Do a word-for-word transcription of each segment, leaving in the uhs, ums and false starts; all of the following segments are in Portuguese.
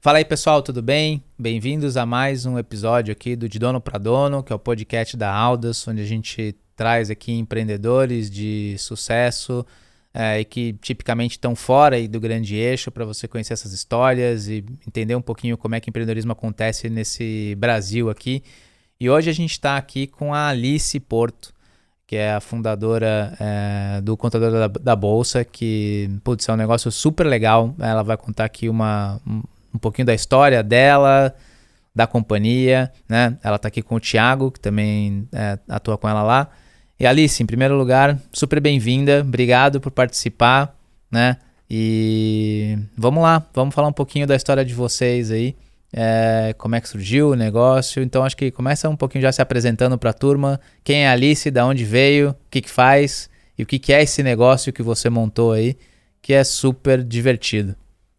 Fala aí, pessoal, tudo bem? Bem-vindos a mais um episódio aqui do De Dono para Dono, que é o podcast da Audas, onde a gente traz aqui empreendedores de sucesso é, e que tipicamente estão fora aí do grande eixo para você conhecer essas histórias e entender um pouquinho como é que o empreendedorismo acontece nesse Brasil aqui. E hoje a gente está aqui com a Alice Porto, que é a fundadora é, do Contador da, da Bolsa, que putz, é um negócio super legal. Ela vai contar aqui uma... Um, um pouquinho da história dela, da companhia, né? Ela tá aqui com o Thiago, que também é, atua com ela lá. E Alice, em primeiro lugar, super bem-vinda, obrigado por participar, né? E vamos lá, vamos falar um pouquinho da história de vocês aí, é, como é que surgiu o negócio. Então acho que começa um pouquinho já se apresentando para a turma, quem é a Alice, de onde veio, o que que faz e o que que é esse negócio que você montou aí, que é super divertido.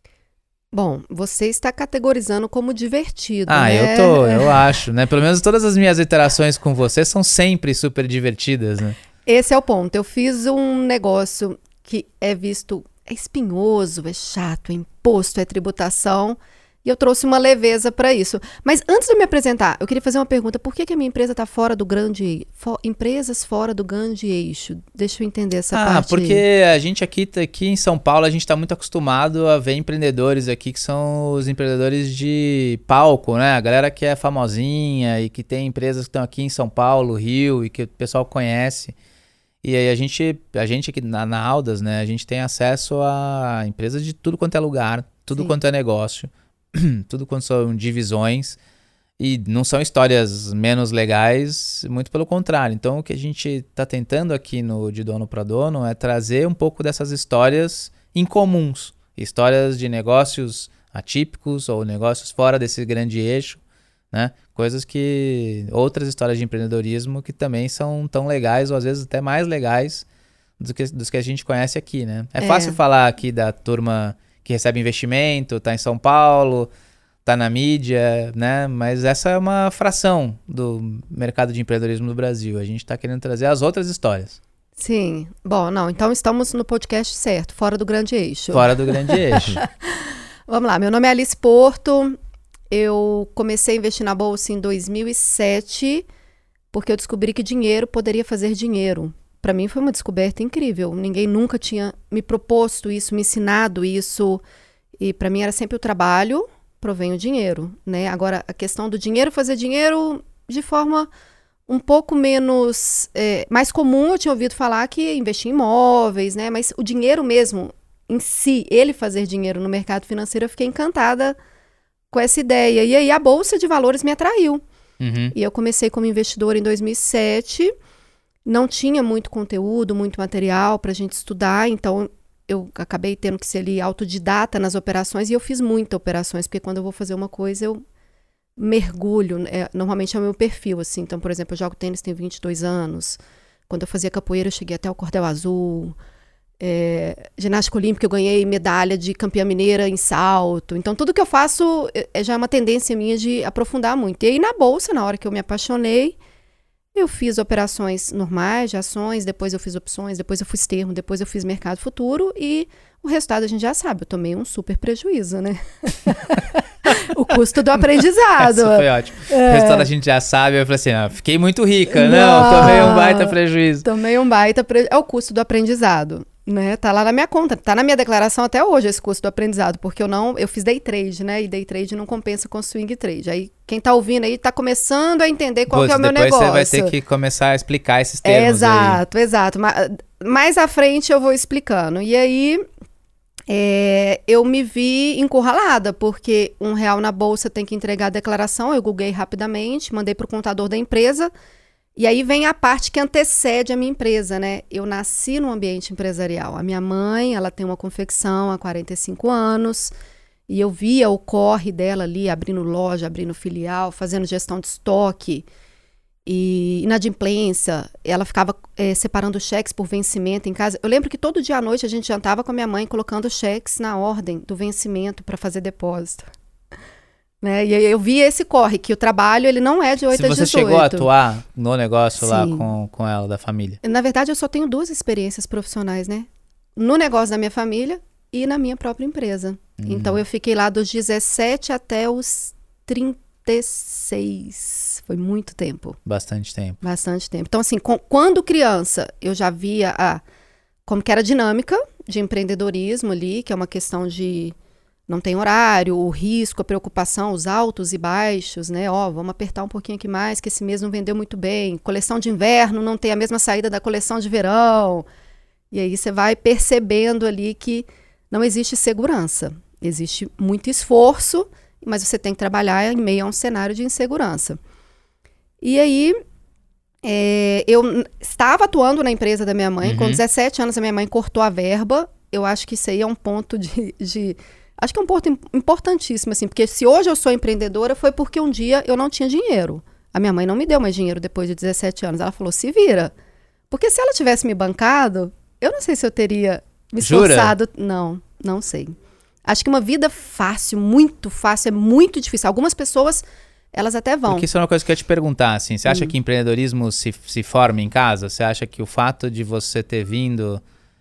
Bom, você está categorizando como divertido, ah, né? Ah, eu tô, eu acho, né? Pelo menos todas as minhas interações com você são sempre super divertidas, né? Esse é o ponto. Eu fiz um negócio que é visto, é espinhoso, é chato, é imposto, é tributação, e eu trouxe uma leveza para isso. Mas antes de me apresentar, eu queria fazer uma pergunta. Por que, que a minha empresa está fora do grande... For, empresas fora do grande eixo? Deixa eu entender essa ah, parte. Ah, porque aí. a gente aqui, aqui em São Paulo, a gente está muito acostumado a ver empreendedores aqui que são os empreendedores de palco, né? A galera que é famosinha e que tem empresas que estão aqui em São Paulo, Rio, e que o pessoal conhece. E aí a gente, a gente aqui na, na Audas, né? A gente tem acesso a empresas de tudo quanto é lugar, tudo Sim. quanto é negócio. Tudo quanto são divisões, e não são histórias menos legais, muito pelo contrário. Então o que a gente está tentando aqui no De Dono para Dono é trazer um pouco dessas histórias incomuns, histórias de negócios atípicos ou negócios fora desse grande eixo, né? Coisas que, outras histórias de empreendedorismo que também são tão legais ou às vezes até mais legais do que, dos que a gente conhece aqui, né? É, é. fácil falar aqui da turma que recebe investimento, está em São Paulo, está na mídia, né? Mas essa é uma fração do mercado de empreendedorismo no Brasil. A gente está querendo trazer as outras histórias. Sim. Bom, não, então estamos no podcast certo, fora do grande eixo. Fora do grande eixo. Vamos lá, meu nome é Alice Porto, eu comecei a investir na Bolsa em dois mil e sete, porque eu descobri que dinheiro poderia fazer dinheiro. Para mim foi uma descoberta incrível. Ninguém nunca tinha me proposto isso, me ensinado isso. E para mim era sempre o trabalho, provém o dinheiro, né? Agora, a questão do dinheiro fazer dinheiro de forma um pouco menos... É, mais comum, eu tinha ouvido falar que investir em imóveis, né? Mas o dinheiro mesmo, em si, ele fazer dinheiro no mercado financeiro, eu fiquei encantada com essa ideia. E aí a Bolsa de Valores me atraiu. Uhum. E eu comecei como investidora em dois mil e sete... Não tinha muito conteúdo, muito material para a gente estudar, então eu acabei tendo que ser ali autodidata nas operações, e eu fiz muitas operações, porque quando eu vou fazer uma coisa, eu mergulho, é, normalmente é o meu perfil, assim. Então, por exemplo, eu jogo tênis, tenho vinte e dois anos, quando eu fazia capoeira, eu cheguei até o cordel azul, é, ginástica olímpica, eu ganhei medalha de campeã mineira em salto, então tudo que eu faço é, já é uma tendência minha de aprofundar muito. E aí na Bolsa, na hora que eu me apaixonei, eu fiz operações normais de ações, depois eu fiz opções, depois eu fiz termo, depois eu fiz mercado futuro, e o resultado a gente já sabe, eu tomei um super prejuízo, né? O custo do aprendizado. Isso foi ótimo. É. O resultado a gente já sabe, eu falei assim, ah, fiquei muito rica, não, não, tomei um baita prejuízo. Tomei um baita prejuízo, é o custo do aprendizado. Né, tá lá na minha conta, tá na minha declaração até hoje esse custo do aprendizado, porque eu não, eu fiz day trade, né, e day trade não compensa com swing trade. Aí quem tá ouvindo aí tá começando a entender qual Putz, que é o meu depois negócio. Depois você vai ter que começar a explicar esses termos. É, exato, aí. exato. Mais, mais à frente eu vou explicando. E aí é, eu me vi encurralada, porque um real na bolsa tem que entregar a declaração, eu googlei rapidamente, mandei pro contador da empresa. E aí vem a parte que antecede a minha empresa, né? Eu nasci num ambiente empresarial. A minha mãe, ela tem uma confecção há quarenta e cinco anos, e eu via o corre dela ali, abrindo loja, abrindo filial, fazendo gestão de estoque e inadimplência. Ela ficava é, separando cheques por vencimento em casa. Eu lembro que todo dia à noite a gente jantava com a minha mãe, colocando cheques na ordem do vencimento para fazer depósito. Né? E eu vi esse corre, que o trabalho ele não é de oito a dezoito. Se você chegou a atuar no negócio Sim. lá com, com ela, da família? Na verdade, eu só tenho duas experiências profissionais, né? No negócio da minha família e na minha própria empresa. Hum. Então eu fiquei lá dos dezessete até os trinta e seis. Foi muito tempo. Bastante tempo. Bastante tempo. Então assim, com, quando criança, eu já via a, como que era a dinâmica de empreendedorismo ali, que é uma questão de não tem horário, o risco, a preocupação, os altos e baixos, né? Ó, vamos apertar um pouquinho aqui mais, que esse mês não vendeu muito bem. Coleção de inverno não tem a mesma saída da coleção de verão. E aí você vai percebendo ali que não existe segurança. Existe muito esforço, mas você tem que trabalhar em meio a um cenário de insegurança. E aí, é, eu estava atuando na empresa da minha mãe. Uhum. Com dezessete anos, a minha mãe cortou a verba. Eu acho que isso aí é um ponto de... de acho que é um ponto importantíssimo, assim, porque se hoje eu sou empreendedora, foi porque um dia eu não tinha dinheiro. A minha mãe não me deu mais dinheiro depois de dezessete anos. Ela falou, se vira. Porque se ela tivesse me bancado, eu não sei se eu teria me esforçado. Jura? Não, não sei. Acho que uma vida fácil, muito fácil, é muito difícil. Algumas pessoas, elas até vão. Porque isso é uma coisa que eu ia te perguntar, assim. Você acha hum. que empreendedorismo se, se forma em casa? Você acha que o fato de você ter vindo...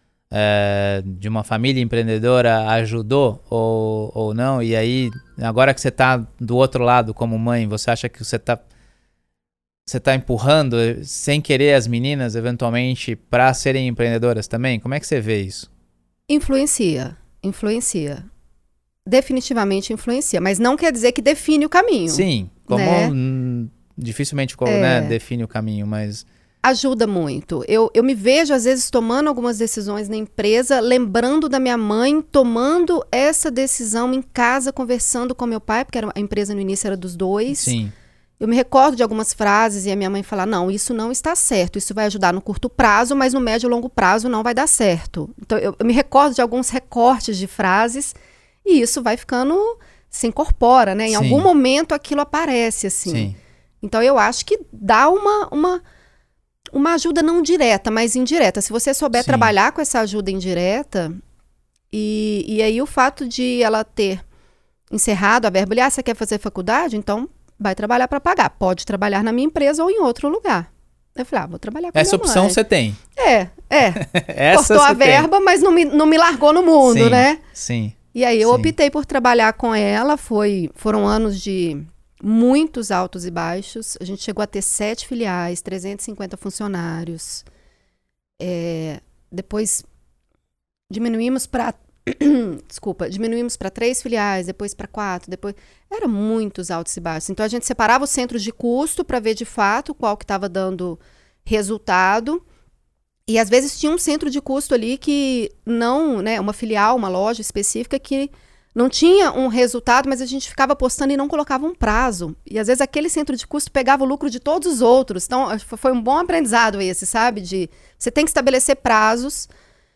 É, de uma família empreendedora ajudou ou, ou não? E aí, agora que você está do outro lado como mãe, você acha que você está você tá empurrando sem querer as meninas, eventualmente, para serem empreendedoras também? Como é que você vê isso? Influencia, influencia. Definitivamente influencia, mas não quer dizer que define o caminho. Sim, como né? hum, dificilmente como, é. né, define o caminho, mas... Ajuda muito. Eu, eu me vejo, às vezes, tomando algumas decisões na empresa, lembrando da minha mãe, tomando essa decisão em casa, conversando com meu pai, porque era, a empresa no início era dos dois. Sim. Eu me recordo de algumas frases e a minha mãe fala, não, isso não está certo, isso vai ajudar no curto prazo, mas no médio e longo prazo não vai dar certo. Então, eu, eu me recordo de alguns recortes de frases e isso vai ficando, se incorpora, né? Em Sim. algum momento aquilo aparece, assim. Sim. Então, eu acho que dá uma... uma Uma ajuda não direta, mas indireta. Se você souber Sim. trabalhar com essa ajuda indireta, e, e aí o fato de ela ter encerrado a verba, ah, você quer fazer faculdade? Então vai trabalhar para pagar. Pode trabalhar na minha empresa ou em outro lugar. Eu falei, ah, vou trabalhar com Essa minha opção mãe. você tem. É, é. Essa Cortou a verba, tem. Mas não me, não me largou no mundo, sim, né? Sim. E aí eu sim. optei por trabalhar com ela. Foi, foram anos de... muitos altos e baixos. A gente chegou a ter sete filiais, trezentos e cinquenta funcionários. É, depois diminuímos para desculpa, diminuímos para três filiais, depois para quatro, depois era muitos altos e baixos. Então a gente separava os centros de custo para ver de fato qual que estava dando resultado. E às vezes tinha um centro de custo ali que não, né, uma filial, uma loja específica que não tinha um resultado, mas a gente ficava apostando e não colocava um prazo. E às vezes aquele centro de custo pegava o lucro de todos os outros. Então foi um bom aprendizado esse, sabe? De você tem que estabelecer prazos,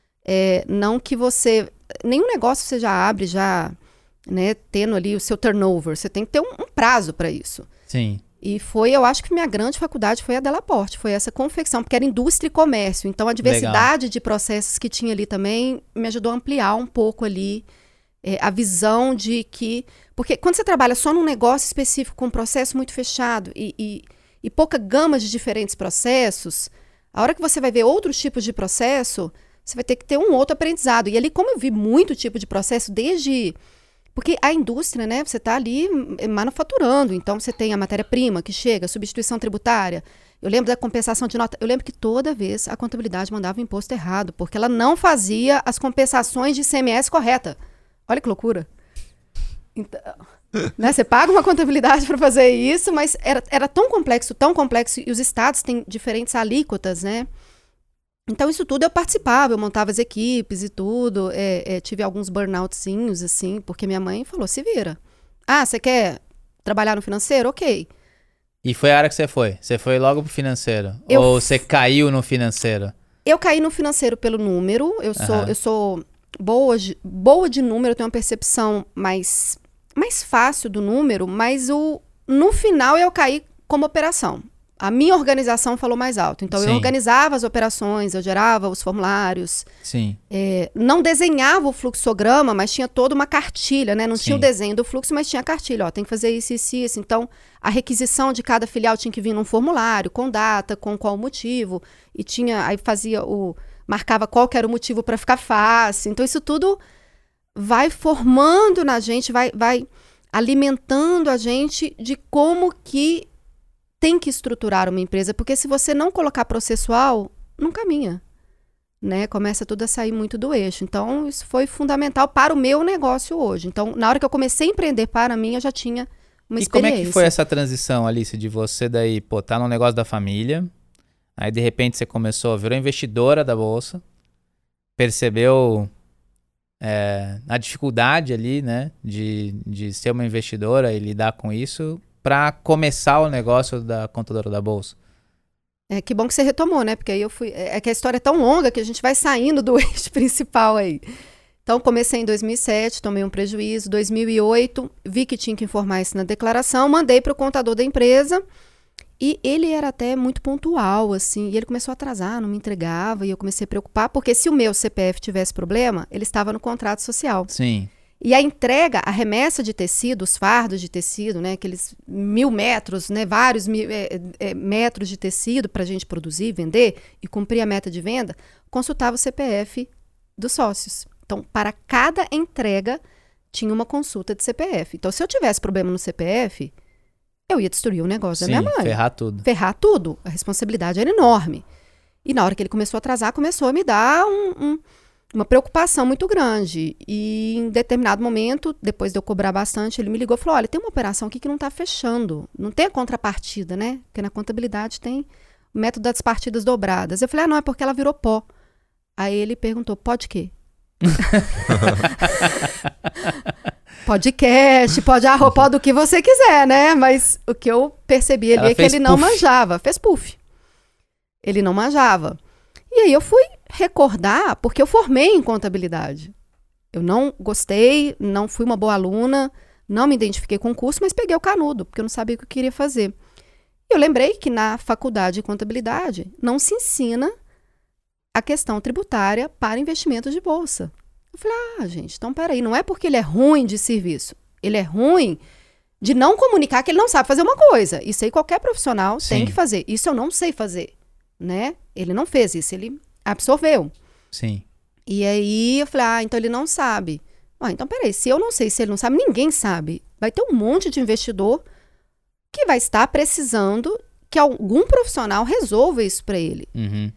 é, não que você... Nenhum negócio você já abre, já, né, tendo ali o seu turnover. Você tem que ter um, um prazo para isso. Sim. E foi, eu acho que minha grande faculdade foi a Delaporte, foi essa confecção, porque era indústria e comércio. Então a diversidade Legal. De processos que tinha ali também me ajudou a ampliar um pouco ali é, a visão de que... Porque quando você trabalha só num negócio específico, com um processo muito fechado e, e, e pouca gama de diferentes processos, a hora que você vai ver outros tipos de processo, você vai ter que ter um outro aprendizado. E ali, como eu vi muito tipo de processo, desde... Porque a indústria, né, você está ali manufaturando, então você tem a matéria-prima que chega, substituição tributária. Eu lembro da compensação de nota, eu lembro que toda vez a contabilidade mandava o imposto errado, porque ela não fazia as compensações de I C M S correta. Olha que loucura. Então, né, você paga uma contabilidade para fazer isso, mas era, era tão complexo, tão complexo, e os estados têm diferentes alíquotas, né? Então, isso tudo eu participava, eu montava as equipes e tudo. É, é, tive alguns burnoutzinhos, assim, porque minha mãe falou, se vira. Ah, você quer trabalhar no financeiro? Ok. E foi a hora que você foi? Você foi logo pro financeiro? Eu Ou você caiu no financeiro? Eu caí no financeiro pelo número. Eu sou, uhum. eu sou boa, de, boa de número, eu tenho uma percepção mais, mais fácil do número, mas o, no final eu caí como operação. A minha organização falou mais alto. Então, Sim. eu organizava as operações, eu gerava os formulários. Sim. É, não desenhava o fluxograma, mas tinha toda uma cartilha, né? Não Sim. tinha o desenho do fluxo, mas tinha a cartilha. Ó, tem que fazer isso, isso, isso. Então, a requisição de cada filial tinha que vir num formulário, com data, com qual motivo. E tinha, aí fazia o... Marcava qual que era o motivo para ficar fácil. Então, isso tudo vai formando na gente, vai, vai alimentando a gente de como que tem que estruturar uma empresa. Porque se você não colocar processual, não caminha. Né? Começa tudo a sair muito do eixo. Então, isso foi fundamental para o meu negócio hoje. Então, na hora que eu comecei a empreender para mim, eu já tinha uma e experiência. E como é que foi essa transição, Alice, de você daí, pô, tá no negócio da família, aí de repente você começou, virou investidora da Bolsa, percebeu é, a dificuldade ali, né, de, de ser uma investidora e lidar com isso, para começar o negócio da contadora da Bolsa? É, que bom que você retomou, né? Porque aí eu fui... É que a história é tão longa que a gente vai saindo do eixo principal aí. Então, comecei em dois mil e sete, tomei um prejuízo. dois mil e oito, vi que tinha que informar isso na declaração, mandei para o contador da empresa e ele era até muito pontual, assim. E ele começou a atrasar, não me entregava e eu comecei a preocupar, porque se o meu C P F tivesse problema, ele estava no contrato social. Sim. E a entrega, a remessa de tecido, os fardos de tecido, né, aqueles mil metros, né, vários mil, é, é, metros de tecido para a gente produzir, vender e cumprir a meta de venda, consultava o C P F dos sócios. Então, para cada entrega, tinha uma consulta de C P F. Então, se eu tivesse problema no C P F, eu ia destruir o negócio Sim, da minha mãe. ferrar tudo. Ferrar tudo. A responsabilidade era enorme. E na hora que ele começou a atrasar, começou a me dar um... um uma preocupação muito grande. E em determinado momento, depois de eu cobrar bastante, ele me ligou e falou, olha, tem uma operação aqui que não está fechando. Não tem a contrapartida, né? Porque na contabilidade tem o método das partidas dobradas. Eu falei, ah, não, é porque ela virou pó. Aí ele perguntou, pó de quê? Podcast, pode arroz, pó do que você quiser, né? Mas o que eu percebi ali ela é que ele puff. não manjava. Fez puff. Ele não manjava. E aí eu fui recordar, porque eu formei em contabilidade. Eu não gostei, não fui uma boa aluna, não me identifiquei com o curso, mas peguei o canudo, porque eu não sabia o que eu queria fazer. E eu lembrei que na faculdade de contabilidade não se ensina a questão tributária para investimentos de bolsa. Eu falei, ah, gente, então peraí, não é porque ele é ruim de serviço, ele é ruim de não comunicar que ele não sabe fazer uma coisa. Isso aí qualquer profissional Sim. tem que fazer. Isso eu não sei fazer, né? Ele não fez isso, ele absorveu. Sim. E aí eu falei, ah, então ele não sabe. Ah, então peraí, se eu não sei, se ele não sabe, ninguém sabe. Vai ter um monte de investidor que vai estar precisando que algum profissional resolva isso para ele. Uhum.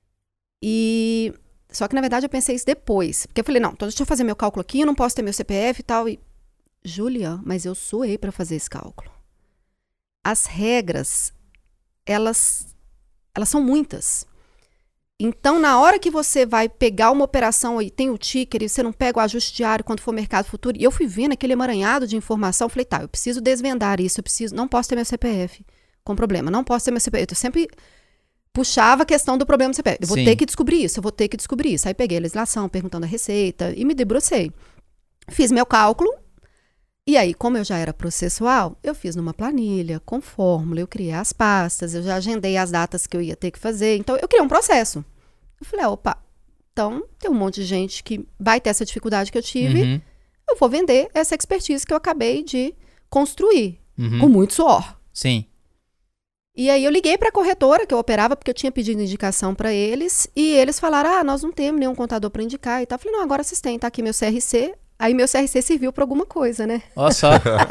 E só que na verdade eu pensei isso depois. Porque eu falei, não, então deixa eu fazer meu cálculo aqui, eu não posso ter meu C P F e tal. E, Júlia, mas eu suei para fazer esse cálculo. As regras, elas, elas são muitas. Então, na hora que você vai pegar uma operação e tem o ticker e você não pega o ajuste diário quando for mercado futuro, e eu fui vendo aquele emaranhado de informação, falei, tá, eu preciso desvendar isso, eu preciso, não posso ter meu C P F com problema, não posso ter meu C P F. Eu sempre puxava a questão do problema do C P F. Eu vou Sim. ter que descobrir isso, eu vou ter que descobrir isso. Aí peguei a legislação, perguntando a receita e me debrucei. Fiz meu cálculo. E aí, como eu já era processual, eu fiz numa planilha, com fórmula, eu criei as pastas, eu já agendei as datas que eu ia ter que fazer. Então, eu criei um processo. Eu falei, opa, então tem um monte de gente que vai ter essa dificuldade que eu tive, Uhum. eu vou vender essa expertise que eu acabei de construir, Uhum. com muito suor. Sim. E aí eu liguei para a corretora que eu operava, porque eu tinha pedido indicação para eles, e eles falaram, ah, nós não temos nenhum contador para indicar e tal. Eu falei, não, agora vocês têm, tá aqui meu C R C. Aí meu C R C serviu para alguma coisa, né? Olha só.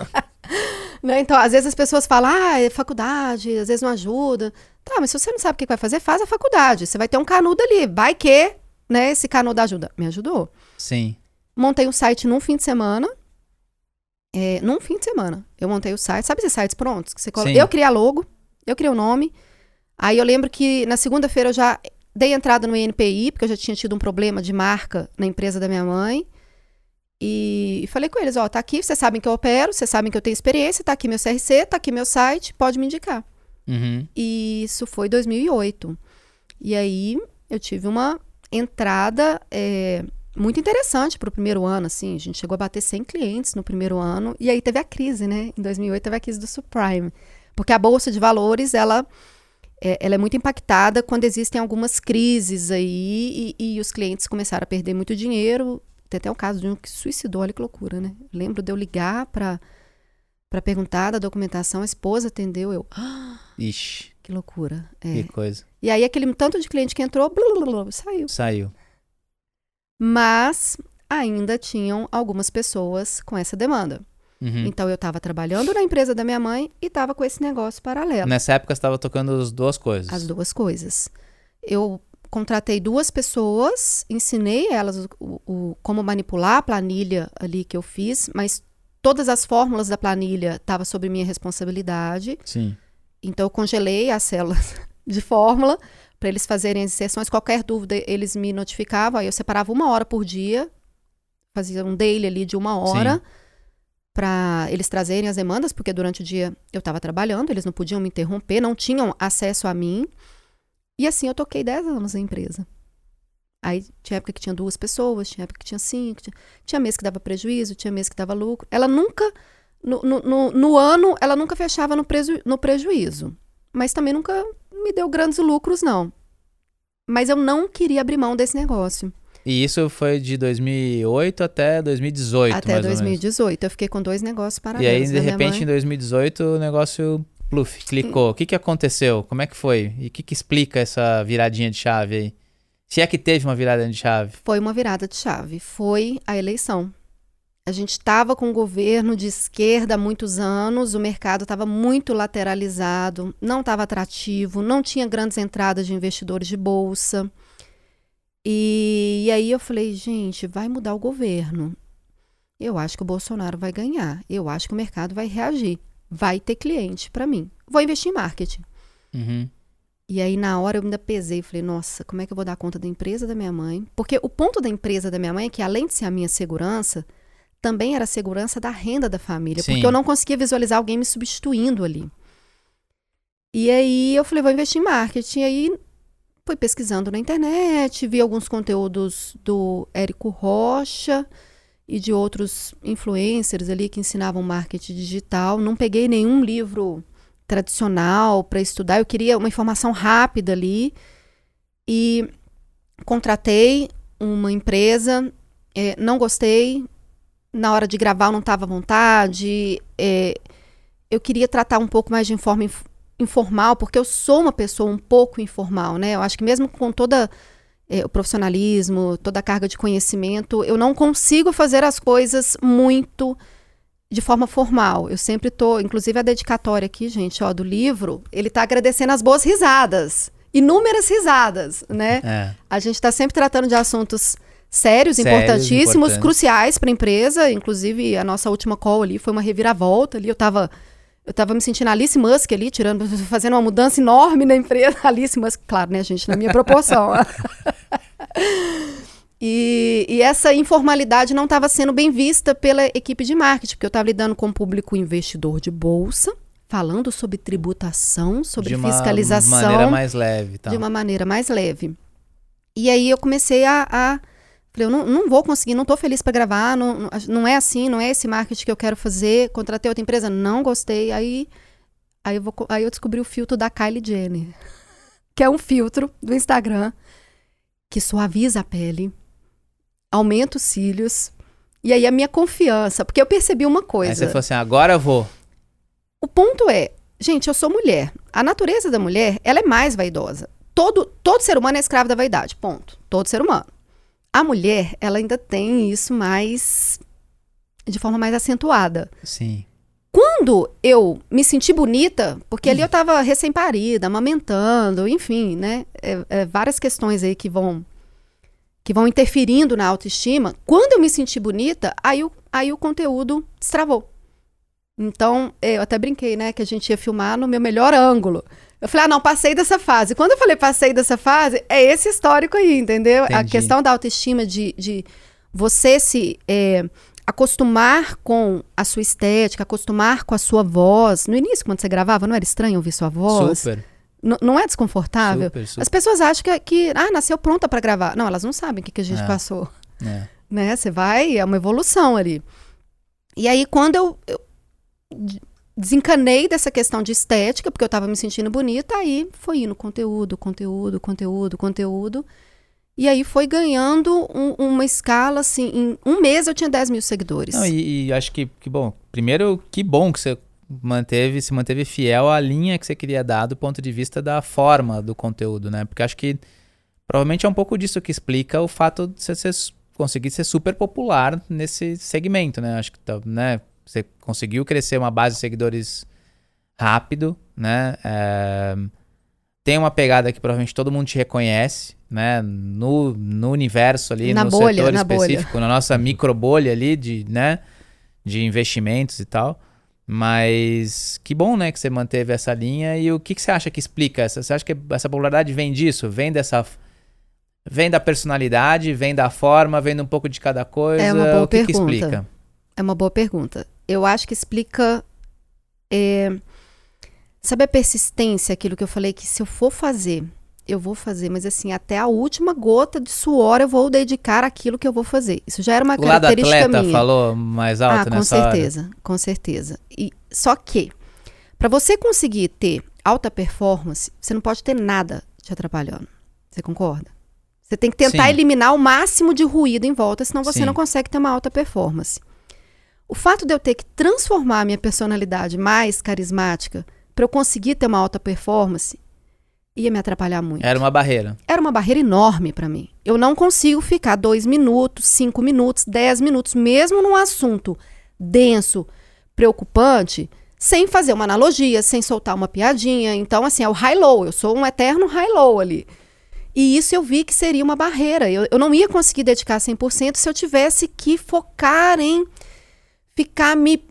Né? Então, às vezes as pessoas falam, ah, é faculdade, às vezes não ajuda. Tá, mas se você não sabe o que vai fazer, faz a faculdade. Você vai ter um canudo ali, vai que, né, esse canudo ajuda. Me ajudou. Sim. Montei um site num fim de semana. É, num fim de semana. Eu montei o site. Sabe esses sites prontos? Que você coloca? Sim. Eu criei a logo, eu criei o nome. Aí eu lembro que na segunda-feira eu já dei entrada no I N P I, porque eu já tinha tido um problema de marca na empresa da minha mãe. E falei com eles, ó, tá aqui, vocês sabem que eu opero, vocês sabem que eu tenho experiência, tá aqui meu C R C, tá aqui meu site, pode me indicar. Uhum. E isso foi em dois mil e oito. E aí eu tive uma entrada é, muito interessante para o primeiro ano, assim. A gente chegou a bater cem clientes no primeiro ano. E aí teve a crise, né? Em dois mil e oito teve a crise do subprime. Porque a Bolsa de Valores, ela é, ela é muito impactada quando existem algumas crises aí e, e os clientes começaram a perder muito dinheiro. Tem até o caso de um que suicidou, olha que loucura, né? Lembro de eu ligar para para perguntar da documentação, a esposa atendeu, eu... Ah, Ixi, que loucura. É. que coisa. E aí aquele tanto de cliente que entrou, blá, blá, blá, saiu. Saiu. Mas ainda tinham algumas pessoas com essa demanda. Uhum. Então, eu estava trabalhando na empresa da minha mãe e estava com esse negócio paralelo. Nessa época, você estava tocando as duas coisas. As duas coisas. Eu contratei duas pessoas, ensinei elas o, o, o, como manipular a planilha ali que eu fiz, mas todas as fórmulas da planilha estavam sob minha responsabilidade. Sim. Então, eu congelei as células de fórmula para eles fazerem as inserções. Qualquer dúvida, eles me notificavam. Aí eu separava uma hora por dia, fazia um daily ali de uma hora, para eles trazerem as demandas, porque durante o dia eu estava trabalhando, eles não podiam me interromper, não tinham acesso a mim. E assim eu toquei dez anos na empresa. Aí tinha época que tinha duas pessoas, tinha época que tinha cinco, tinha, tinha mês que dava prejuízo, tinha mês que dava lucro. Ela nunca, no, no, no, no ano, ela nunca fechava no, preju, no prejuízo. Mas também nunca me deu grandes lucros, não. Mas eu não queria abrir mão desse negócio. E isso foi de dois mil e oito até dois mil e dezoito, até mais dois mil e dezoito. ou menos. Eu fiquei com dois negócios paralelos. E aí, de da minha repente, mãe. em dois mil e dezoito, o negócio, pluf, clicou. O que, que aconteceu? Como é que foi? E o que, que explica essa viradinha de chave aí? Se é que teve uma virada de chave. Foi uma virada de chave. Foi a eleição. A gente estava com um governo de esquerda há muitos anos, o mercado estava muito lateralizado, não estava atrativo, não tinha grandes entradas de investidores de bolsa. E, e aí eu falei, gente, vai mudar o governo. Eu acho que o Bolsonaro vai ganhar. Eu acho que o mercado vai reagir. Vai ter cliente para mim. Vou investir em marketing. Uhum. E aí, na hora, eu ainda pesei. Falei, nossa, como é que eu vou dar conta da empresa da minha mãe? Porque o ponto da empresa da minha mãe é que, além de ser a minha segurança, também era a segurança da renda da família. Sim. Porque eu não conseguia visualizar alguém me substituindo ali. E aí, eu falei, vou investir em marketing. E aí, fui pesquisando na internet, vi alguns conteúdos do Érico Rocha e de outros influencers ali que ensinavam marketing digital. Não peguei nenhum livro tradicional para estudar. Eu queria uma informação rápida ali. E contratei uma empresa, é, não gostei. Na hora de gravar eu não estava à vontade. É, eu queria tratar um pouco mais de forma inf- informal, porque eu sou uma pessoa um pouco informal, né? Eu acho que mesmo com toda é, o profissionalismo, toda a carga de conhecimento, eu não consigo fazer as coisas muito de forma formal. Eu sempre tô, inclusive a dedicatória aqui, gente, ó, do livro, ele tá agradecendo as boas risadas, inúmeras risadas, né? É. A gente tá sempre tratando de assuntos sérios, Sérios, importantíssimos, importantes. cruciais para a empresa. Inclusive, a nossa última call ali foi uma reviravolta ali. Eu tava, eu tava me sentindo Alice Musk ali, tirando, fazendo uma mudança enorme na empresa. Alice Musk, claro, né, gente, na minha proporção. e, e essa informalidade não estava sendo bem vista pela equipe de marketing, porque eu estava lidando com um público investidor de bolsa, falando sobre tributação, sobre de uma fiscalização. De uma maneira mais leve. Tá? De uma maneira mais leve. E aí eu comecei a... a falei, eu não, não vou conseguir, não tô feliz para gravar, não, não é assim, não é esse marketing que eu quero fazer. Contratei outra empresa, não gostei. Aí, aí, eu, vou, aí eu descobri o filtro da Kylie Jenner, que é um filtro do Instagram que suaviza a pele, aumenta os cílios. E aí a minha confiança, porque eu percebi uma coisa. Aí você falou assim, agora eu vou. O ponto é, gente, eu sou mulher. A natureza da mulher, ela é mais vaidosa. Todo, todo ser humano é escravo da vaidade, ponto. Todo ser humano. A mulher, ela ainda tem isso mais, de forma mais acentuada. Sim. Quando eu me senti bonita, porque ali eu tava recém-parida, amamentando, enfim, né? É, é, várias questões aí que vão, que vão interferindo na autoestima. Quando eu me senti bonita, aí o, aí o conteúdo destravou. Então, eu até brinquei, né? Que a gente ia filmar no meu melhor ângulo. Eu falei, ah, não, passei dessa fase. Quando eu falei passei dessa fase, é esse histórico aí, entendeu? Entendi. A questão da autoestima, de, de você se é, acostumar com a sua estética, acostumar com a sua voz. No início, quando você gravava, não era estranho ouvir sua voz? Super. N- não é desconfortável? Super, super. As pessoas acham que, que, ah, nasceu pronta para gravar. Não, elas não sabem o que, que a gente É. passou. É. Né? Você vai, é uma evolução ali. E aí, quando eu... eu desencanei dessa questão de estética, porque eu tava me sentindo bonita, aí foi indo conteúdo, conteúdo, conteúdo, conteúdo. E aí foi ganhando um, uma escala, assim, em um mês eu tinha dez mil seguidores. Não, e, e acho que, que bom. Primeiro, que bom que você manteve, se manteve fiel à linha que você queria dar do ponto de vista da forma do conteúdo, né? Porque acho que provavelmente é um pouco disso que explica o fato de você ser conseguir ser super popular nesse segmento, né? Acho que tá, né? Você conseguiu crescer uma base de seguidores rápido, né? É, tem uma pegada que provavelmente todo mundo te reconhece, né? No, no universo ali, na no bolha, setor na específico, bolha. na nossa micro bolha ali de, né? de investimentos e tal. Mas que bom, né, que você manteve essa linha. E o que, que você acha que explica? Você acha que essa popularidade vem disso? Vem dessa... Vem da personalidade, vem da forma, vem de um pouco de cada coisa? É uma boa o que, pergunta. que explica? É uma boa pergunta. Eu acho que explica... É, sabe a persistência, aquilo que eu falei, que se eu for fazer, eu vou fazer, mas assim, até a última gota de suor eu vou dedicar àquilo que eu vou fazer. Isso já era uma o lado característica atleta minha. falou mais alto ah, com nessa hora? certeza, com certeza. E, só que, para você conseguir ter alta performance, você não pode ter nada te atrapalhando. Você concorda? Você tem que tentar Sim. eliminar o máximo de ruído em volta, senão você Sim. não consegue ter uma alta performance. O fato de eu ter que transformar a minha personalidade mais carismática para eu conseguir ter uma alta performance ia me atrapalhar muito. Era uma barreira. Era uma barreira enorme para mim. Eu não consigo ficar dois minutos, cinco minutos, dez minutos, mesmo num assunto denso, preocupante, sem fazer uma analogia, sem soltar uma piadinha. Então, assim, é o high-low. Eu sou um eterno high-low ali. E isso eu vi que seria uma barreira. Eu, eu não ia conseguir dedicar cem por cento se eu tivesse que focar em ficar me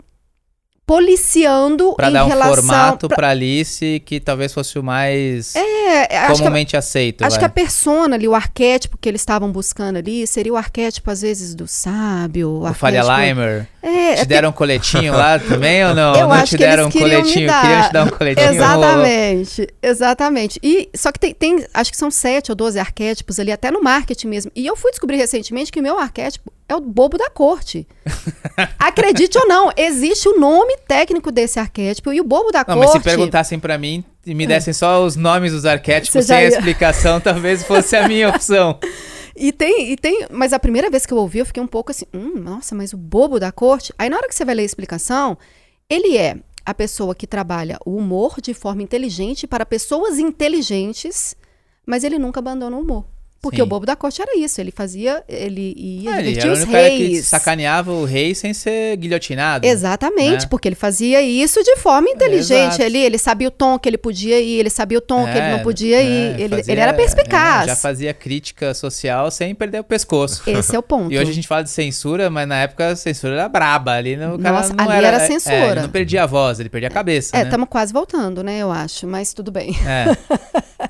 policiando Pra em dar um relação... formato pra... pra Alice que talvez fosse o mais É, acho que, comumente aceito. acho vai. que a persona ali, o arquétipo que eles estavam buscando ali, seria o arquétipo, às vezes, do sábio. O, O Faria arquétipo... Limer. É, Te deram um coletinho lá também ou não? Eu não acho te que deram um eles queriam me coletinho? dar. Queriam te dar um coletinho? Exatamente, exatamente. E, só que tem, tem, acho que são sete ou doze arquétipos ali, até no marketing mesmo. E eu fui descobrir recentemente que o meu arquétipo é o bobo da corte. Acredite ou não, existe o nome técnico desse arquétipo e o bobo da Não, corte... mas se perguntassem pra mim e me dessem só os nomes dos arquétipos Você já sem a ia- explicação, talvez fosse a minha opção. E tem, e tem, mas a primeira vez que eu ouvi, eu fiquei um pouco assim, hum, nossa, mas o bobo da corte... Aí na hora que você vai ler a explicação, ele é a pessoa que trabalha o humor de forma inteligente para pessoas inteligentes, mas ele nunca abandona o humor. Porque Sim. o bobo da corte era isso, ele fazia, ele ia Ah, ele divertir era o os único cara que reis. sacaneava o rei sem ser guilhotinado. Exatamente, né? porque ele fazia isso de forma inteligente. Exato. Ele, ele sabia o tom que ele podia ir, ele sabia o tom que ele não podia é, ir. Ele, fazia- ele era perspicaz. é, já fazia crítica social sem perder o pescoço. Esse é o ponto. E hoje a gente fala de censura, mas na época a censura era braba. Ali no, o cara Nossa, não ali era, era é, censura. É, ele não perdia a voz, ele perdia a cabeça, É, né? estamos quase voltando, né, eu acho, mas tudo bem. É.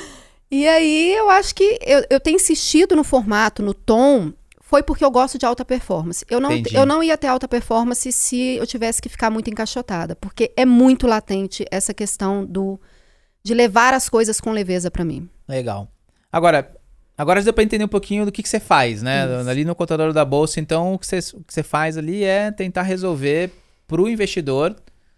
E aí, eu acho que eu, eu tenho insistido no formato, no tom, foi porque eu gosto de alta performance. Eu não, Entendi. eu não ia ter alta performance se eu tivesse que ficar muito encaixotada, porque é muito latente essa questão do de levar as coisas com leveza pra mim. Legal. Agora, agora já deu pra entender um pouquinho do que, que você faz, né? Isso. Ali no contador da bolsa, então, o que você, o que você faz ali é tentar resolver pro investidor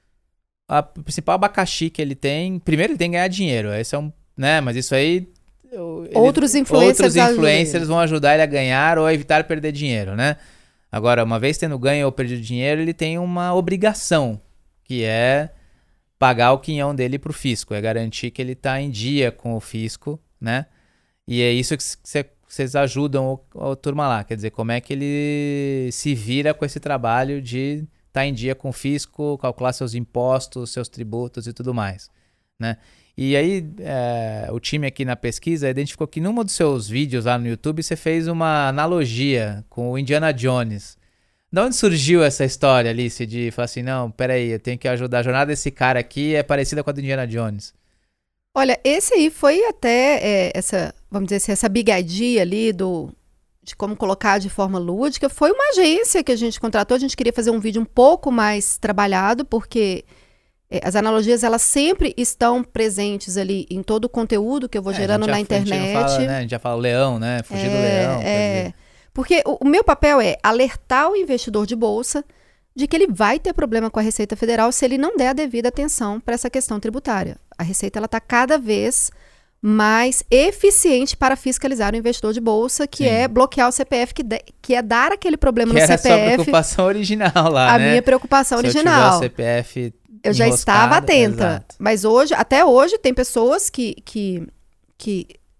a o principal abacaxi que ele tem. Primeiro, ele tem que ganhar dinheiro. Esse é um, né? Mas isso aí... eu- ele- Outros influencers outros ajudam influencers ele. vão ajudar ele a ganhar ou a evitar perder dinheiro, né? Agora, uma vez tendo ganho ou perdido dinheiro, ele tem uma obrigação, que é pagar o quinhão dele pro fisco, é garantir que ele tá em dia com o fisco, né? E é isso que cê- vocês ajudam o, a turma lá, quer dizer, como é que ele se vira com esse trabalho de estar em dia com o fisco, calcular seus impostos, seus tributos e tudo mais, né? E aí, é, o time aqui na pesquisa identificou que num dos seus vídeos lá no YouTube você fez uma analogia com o Indiana Jones. De onde surgiu essa história, Alice, de falar assim, não, peraí, eu tenho que ajudar, a jornada desse cara aqui é parecida com a do Indiana Jones. Olha, esse aí foi até é, essa, vamos dizer assim, essa bigadia ali do, de como colocar de forma lúdica. Foi uma agência que a gente contratou, a gente queria fazer um vídeo um pouco mais trabalhado, porque é, as analogias, elas sempre estão presentes ali em todo o conteúdo que eu vou É, gerando a na gente já- internet. A gente, não fala, né, a gente já fala leão, né? Fugir do leão. quer É, dizer. porque o, o meu papel é alertar o investidor de bolsa de que ele vai ter problema com a Receita Federal se ele não der a devida atenção para essa questão tributária. A Receita está cada vez mais eficiente para fiscalizar o investidor de bolsa, que Sim. é bloquear o C P F, que, de- que é dar aquele problema Que no era a C P sua F. preocupação original lá, A né? minha preocupação Se original. eu tiver o C P F Eu já estava enroscado, atenta. exato. Mas hoje, até hoje, tem pessoas que, que, que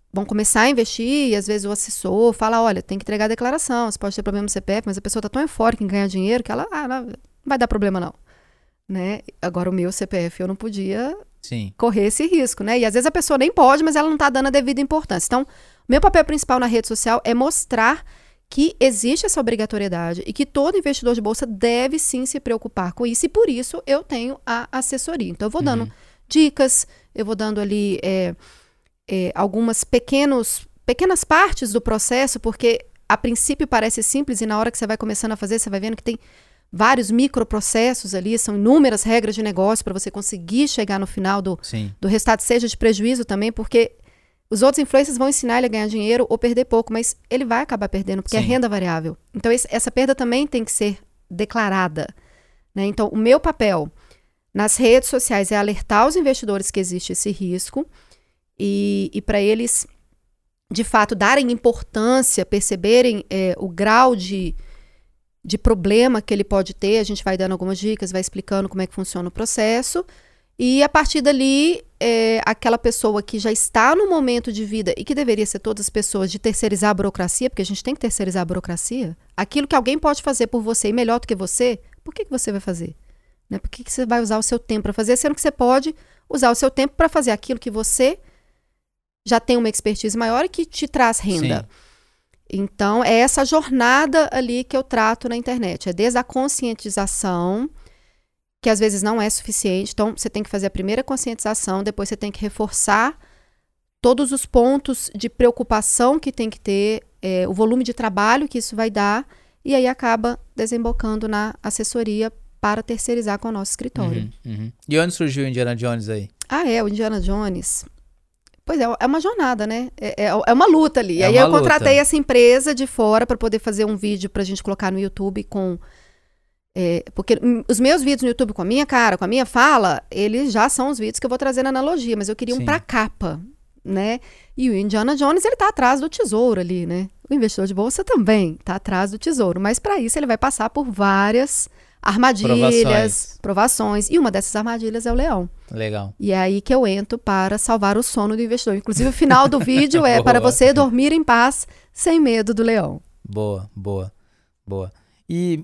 vão começar a investir e às vezes o assessor fala, olha, tem que entregar a declaração, você pode ter problema no C P F, mas a pessoa está tão eufórica em ganhar dinheiro que ela, ah, não vai dar problema não. Né? Agora o meu C P F eu não podia Sim. correr esse risco, né? E às vezes a pessoa nem pode, mas ela não está dando a devida importância. Então, meu papel principal na rede social é mostrar que existe essa obrigatoriedade e que todo investidor de bolsa deve sim se preocupar com isso, e por isso eu tenho a assessoria. Então eu vou dando uhum. dicas, eu vou dando ali é, é, algumas pequenos, pequenas partes do processo, porque a princípio parece simples e na hora que você vai começando a fazer, você vai vendo que tem vários microprocessos ali, são inúmeras regras de negócio para você conseguir chegar no final do, do resultado, seja de prejuízo também, porque os outros influencers vão ensinar ele a ganhar dinheiro ou perder pouco, mas ele vai acabar perdendo, porque Sim. é renda variável. Então, esse, essa perda também tem que ser declarada. Né? Então, o meu papel nas redes sociais é alertar os investidores que existe esse risco e, e para eles, de fato, darem importância, perceberem é, o grau de, de problema que ele pode ter. A gente vai dando algumas dicas, vai explicando como é que funciona o processo. E a partir dali, é, aquela pessoa que já está no momento de vida, e que deveria ser todas as pessoas, de terceirizar a burocracia, porque a gente tem que terceirizar a burocracia, aquilo que alguém pode fazer por você e melhor do que você, por que, que você vai fazer? Né? Por que, que você vai usar o seu tempo para fazer, sendo que você pode usar o seu tempo para fazer aquilo que você já tem uma expertise maior e que te traz renda. Sim. Então, é essa jornada ali que eu trato na internet. É desde a conscientização, que às vezes não é suficiente. Então, você tem que fazer a primeira conscientização, depois você tem que reforçar todos os pontos de preocupação que tem que ter, é, o volume de trabalho que isso vai dar, e aí acaba desembocando na assessoria para terceirizar com o nosso escritório. Uhum, uhum. E onde surgiu o Indiana Jones aí? Ah, é, o Indiana Jones. Pois é, é uma jornada, né? É, é, é uma luta ali. É aí eu luta. contratei essa empresa de fora para poder fazer um vídeo para a gente colocar no YouTube com... É, porque os meus vídeos no YouTube com a minha cara, com a minha fala, eles já são os vídeos que eu vou trazer na analogia, mas eu queria um Sim. pra capa, né? E o Indiana Jones, ele tá atrás do tesouro ali, né? O investidor de bolsa também tá atrás do tesouro, mas para isso ele vai passar por várias armadilhas, provações. provações, e uma dessas armadilhas é o leão. Legal. E é aí que eu entro para salvar o sono do investidor. Inclusive o final do vídeo é para você dormir em paz, sem medo do leão. Boa, boa, boa. E...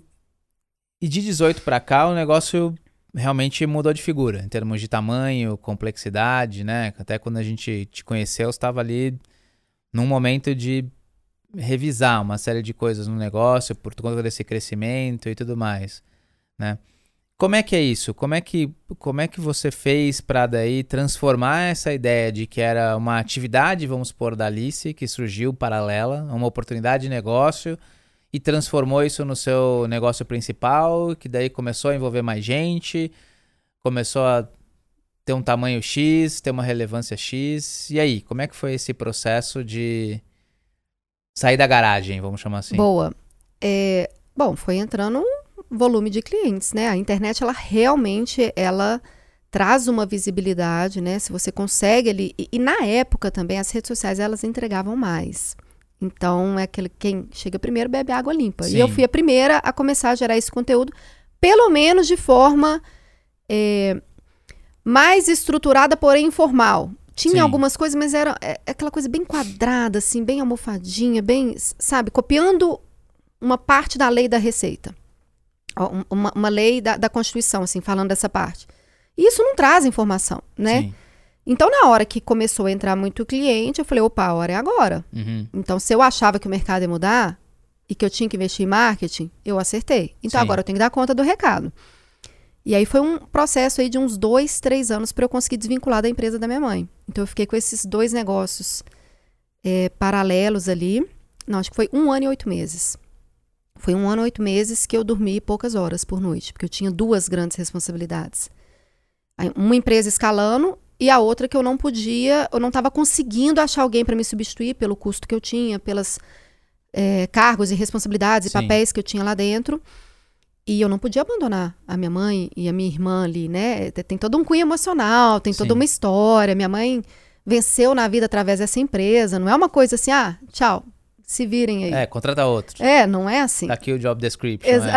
E de dezoito para cá, o negócio realmente mudou de figura, em termos de tamanho, complexidade, né? Até quando a gente te conheceu, você estava ali num momento de revisar uma série de coisas no negócio, por conta desse crescimento e tudo mais, né? Como é que é isso? Como é que, como é que você fez para daí transformar essa ideia de que era uma atividade, vamos supor, da Alice, que surgiu paralela, uma oportunidade de negócio, e transformou isso no seu negócio principal, que daí começou a envolver mais gente, começou a ter um tamanho X, ter uma relevância X. E aí, como é que foi esse processo de sair da garagem, vamos chamar assim? Boa. É, bom, foi entrando um volume de clientes, né? A internet, ela realmente, ela traz uma visibilidade, né? Se você consegue ali... E, e na época também, as redes sociais, elas entregavam mais. Então, é aquele quem chega primeiro bebe água limpa. Sim. E eu fui a primeira a começar a gerar esse conteúdo, pelo menos de forma é, mais estruturada, porém informal. Tinha Sim. algumas coisas, mas era é, aquela coisa bem quadrada, assim, bem almofadinha, bem, sabe, copiando uma parte da lei da Receita. Uma, uma lei da, da Constituição, assim, falando dessa parte. E isso não traz informação, né? Sim. Então, na hora que começou a entrar muito cliente, eu falei, opa, a hora é agora. Uhum. Então, se eu achava que o mercado ia mudar e que eu tinha que investir em marketing, eu acertei. Então, Sim. agora eu tenho que dar conta do recado. E aí foi um processo aí de uns dois, três anos para eu conseguir desvincular da empresa da minha mãe. Então, eu fiquei com esses dois negócios é, paralelos ali. Não, acho que foi um ano e oito meses. Foi um ano e oito meses que eu dormi poucas horas por noite, porque eu tinha duas grandes responsabilidades. Uma empresa escalando... E a outra que eu não podia, eu não estava conseguindo achar alguém para me substituir pelo custo que eu tinha, pelas é, cargos e responsabilidades Sim. e papéis que eu tinha lá dentro. E eu não podia abandonar a minha mãe e a minha irmã ali, né? Tem todo um cunho emocional, tem toda Sim. uma história. Minha mãe venceu na vida através dessa empresa. Não é uma coisa assim, ah, tchau, se virem aí. É, contrata outro. É, não é assim. Tá aqui o job description. Ex-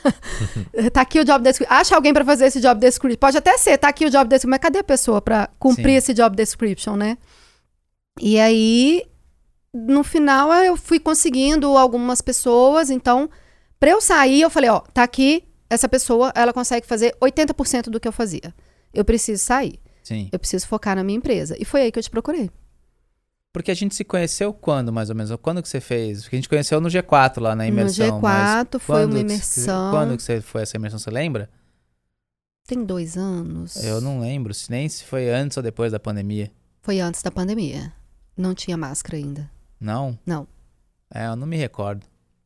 é. Tá aqui o job description. Acha alguém para fazer esse job description. Pode até ser, tá aqui o job description, mas cadê a pessoa para cumprir Sim. esse job description, né? E aí, no final, eu fui conseguindo algumas pessoas. Então, pra eu sair, eu falei, ó, tá aqui, essa pessoa, ela consegue fazer oitenta por cento do que eu fazia. Eu preciso sair. Sim. Eu preciso focar na minha empresa. E foi aí que eu te procurei. Porque a gente se conheceu quando, mais ou menos? Quando que você fez? Porque a gente conheceu no G quatro, lá na imersão. No G quatro, foi uma que imersão. Você, quando que você foi essa imersão, você lembra? Tem dois anos. Eu não lembro, se nem se foi antes ou depois da pandemia. Foi antes da pandemia. Não tinha máscara ainda. Não? Não. É, eu não me recordo.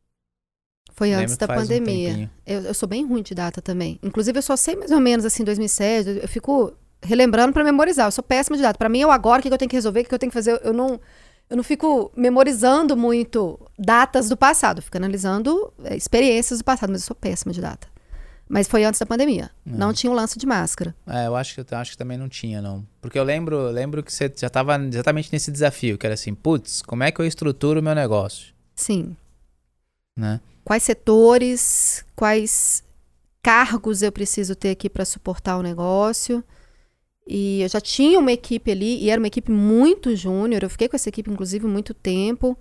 Foi antes da pandemia. Um eu, eu sou bem ruim de data também. Inclusive, eu só sei mais ou menos, assim, dois mil e sete. Eu fico relembrando pra memorizar. Eu sou péssima de data. Pra mim, é o agora, o que eu tenho que resolver, o que eu tenho que fazer. Eu não, eu não fico memorizando muito datas do passado. Eu fico analisando é, experiências do passado, mas eu sou péssima de data. Mas foi antes da pandemia. É. Não tinha o lance de máscara. É, eu acho que, eu acho que também não tinha, não. Porque eu lembro, lembro que você já estava exatamente nesse desafio, que era assim, putz, como é que eu estruturo o meu negócio? Sim. Né? Quais setores, quais cargos eu preciso ter aqui para suportar o negócio. E eu já tinha uma equipe ali, e era uma equipe muito júnior. Eu fiquei com essa equipe, inclusive, muito tempo.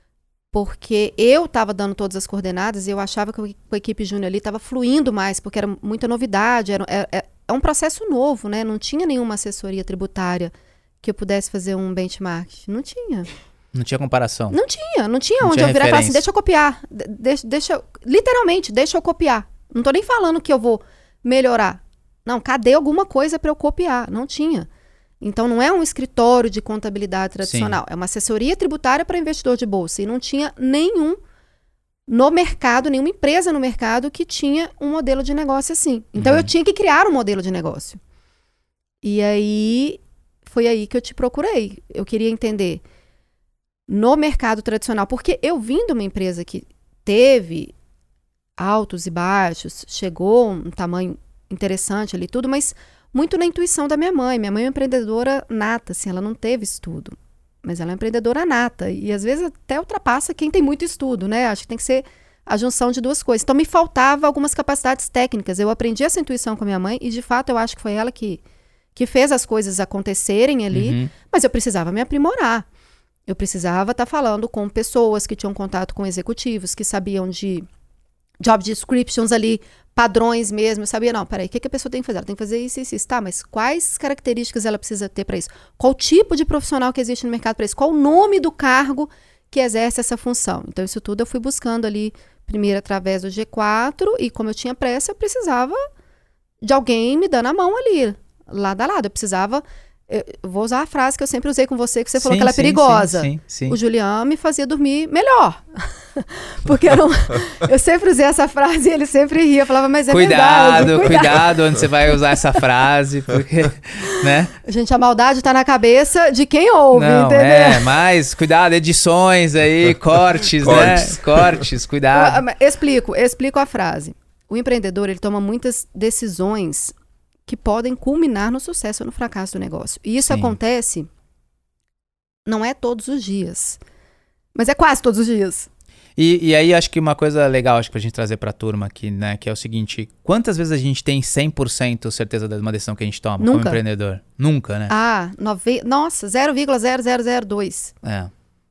Porque eu estava dando todas as coordenadas e eu achava que a equipe júnior ali estava fluindo mais, porque era muita novidade, era, é, é um processo novo, né? Não tinha nenhuma assessoria tributária que eu pudesse fazer um benchmark. Não tinha. Não tinha comparação? Não tinha, não tinha não onde tinha eu virar e falar assim, referência. deixa eu copiar. Deixa, deixa, literalmente, deixa eu copiar. Não estou nem falando que eu vou melhorar. Não, cadê alguma coisa para eu copiar? Não tinha. Então, não é um escritório de contabilidade tradicional. Sim. É uma assessoria tributária para investidor de bolsa. E não tinha nenhum no mercado, nenhuma empresa no mercado que tinha um modelo de negócio assim. Então, uhum. eu tinha que criar um modelo de negócio. E aí, foi aí que eu te procurei. Eu queria entender no mercado tradicional. Porque eu vim de uma empresa que teve altos e baixos, chegou um tamanho interessante ali tudo, mas muito na intuição da minha mãe. Minha mãe é uma empreendedora nata, assim, ela não teve estudo, mas ela é uma empreendedora nata, e às vezes até ultrapassa quem tem muito estudo, né? Acho que tem que ser a junção de duas coisas. Então me faltava algumas capacidades técnicas. Eu aprendi essa intuição com a minha mãe, e de fato eu acho que foi ela que, que fez as coisas acontecerem ali, uhum. mas eu precisava me aprimorar. Eu precisava estar falando com pessoas que tinham contato com executivos, que sabiam de job descriptions ali, padrões mesmo. Eu sabia, não, peraí, o que, que a pessoa tem que fazer? Ela tem que fazer isso, isso, isso. Tá, mas quais características ela precisa ter para isso? Qual tipo de profissional que existe no mercado para isso? Qual o nome do cargo que exerce essa função? Então, isso tudo eu fui buscando ali, primeiro através do G quatro, e como eu tinha pressa, eu precisava de alguém me dando a mão ali, lado a lado. Eu precisava... Eu vou usar a frase que eu sempre usei com você, que você sim, falou que ela é sim, perigosa. Sim, sim, sim. O Julian me fazia dormir melhor. Porque eu, não, eu sempre usei essa frase e ele sempre ria. Falava, mas é cuidado, verdade. Cuidado, cuidado onde você vai usar essa frase, porque, né? Gente, a maldade tá na cabeça de quem ouve, não, entendeu? É, mas cuidado, edições aí, cortes, cortes, né? Cortes, cuidado. Eu, explico, explico a frase. O empreendedor, ele toma muitas decisões que podem culminar no sucesso ou no fracasso do negócio. E isso Sim. acontece, não é todos os dias, mas é quase todos os dias. E, e aí acho que uma coisa legal acho que pra gente trazer pra turma aqui, né, que é o seguinte, quantas vezes a gente tem cem por cento certeza de uma decisão que a gente toma Nunca. como empreendedor? Nunca, né? Ah, nove... nossa, zero vírgula zero zero zero dois. É.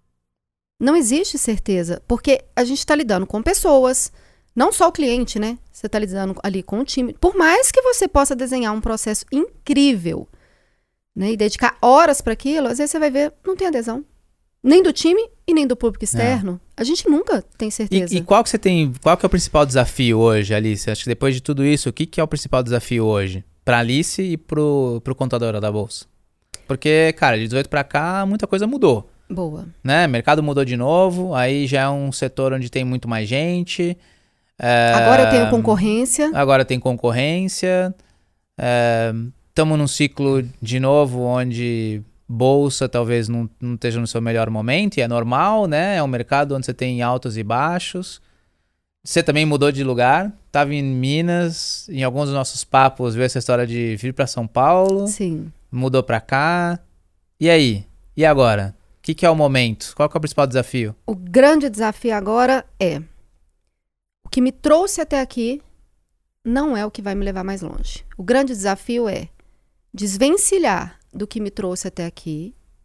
Não existe certeza, porque a gente tá lidando com pessoas. Não só o cliente, né? Você está lidando ali com o time. Por mais que você possa desenhar um processo incrível, né, e dedicar horas para aquilo, às vezes você vai ver, não tem adesão. Nem do time e nem do público externo. É. A gente nunca tem certeza. E, e qual que você tem, qual que é o principal desafio hoje, Alice? Acho que depois de tudo isso, o que, que é o principal desafio hoje? Para Alice e pro, pro contador da Bolsa? Porque, cara, de dezoito para cá, muita coisa mudou. Boa. Né? O mercado mudou de novo, aí já é um setor onde tem muito mais gente... É, agora eu tenho concorrência. Agora tem concorrência. Estamos é, num ciclo de novo onde bolsa talvez não, não esteja no seu melhor momento, e é normal, né? É um mercado onde você tem altos e baixos. Você também mudou de lugar. Estava em Minas, em alguns dos nossos papos, viu essa história de vir para São Paulo. Sim. Mudou para cá. E aí? E agora? O que, que é o momento? Qual que é o principal desafio? O grande desafio agora é: o que me trouxe até aqui não é o que vai me levar mais longe. O grande desafio é desvencilhar do que me trouxe até aqui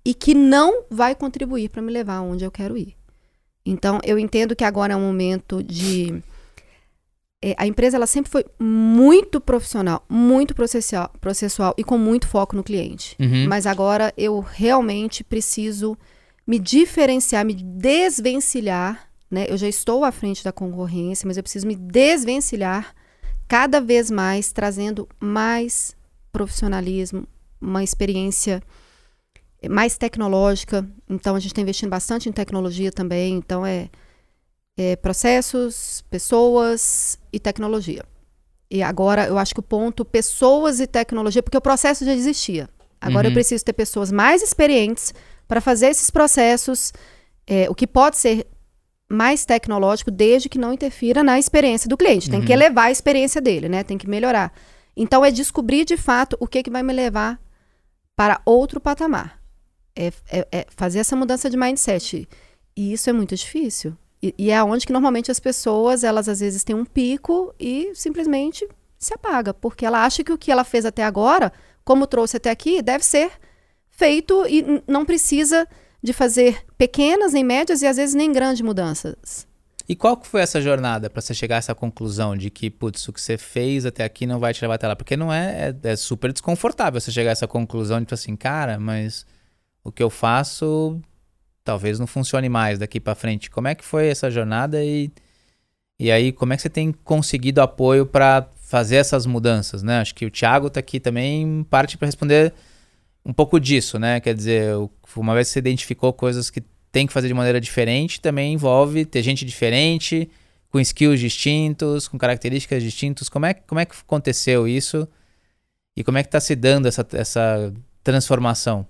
e que não vai contribuir para me levar aonde eu quero ir. Então, eu entendo que agora é um momento de... É, a empresa ela sempre foi muito profissional, muito processual, processual e com muito foco no cliente. Uhum. Mas agora eu realmente preciso me diferenciar, me desvencilhar, né? Eu já estou à frente da concorrência, mas eu preciso me desvencilhar cada vez mais, trazendo mais profissionalismo, uma experiência mais tecnológica. Então, a gente está investindo bastante em tecnologia também. Então, é... É, processos, pessoas e tecnologia. E agora eu acho que o ponto pessoas e tecnologia, porque o processo já existia. Agora Uhum. eu preciso ter pessoas mais experientes para fazer esses processos, é, o que pode ser mais tecnológico, desde que não interfira na experiência do cliente. Tem Uhum. que elevar a experiência dele, né? Tem que melhorar. Então é descobrir de fato o que, que vai me levar para outro patamar. É, é, é fazer essa mudança de mindset. E isso é muito difícil. E, e é onde que normalmente as pessoas, elas às vezes têm um pico e simplesmente se apaga. Porque ela acha que o que ela fez até agora, como trouxe até aqui, deve ser feito e n- não precisa de fazer pequenas, nem médias e às vezes nem grandes mudanças. E qual que foi essa jornada para você chegar a essa conclusão de que, putz, o que você fez até aqui não vai te levar até lá? Porque não é, é, é super desconfortável você chegar a essa conclusão de, tipo assim, cara, mas o que eu faço... talvez não funcione mais daqui para frente. Como é que foi essa jornada e, e aí como é que você tem conseguido apoio para fazer essas mudanças, né? Acho que o Thiago está aqui também parte para responder um pouco disso, né? Quer dizer, uma vez que você identificou coisas que tem que fazer de maneira diferente, também envolve ter gente diferente, com skills distintos, com características distintas. Como é, como é que aconteceu isso e como é que está se dando essa, essa transformação?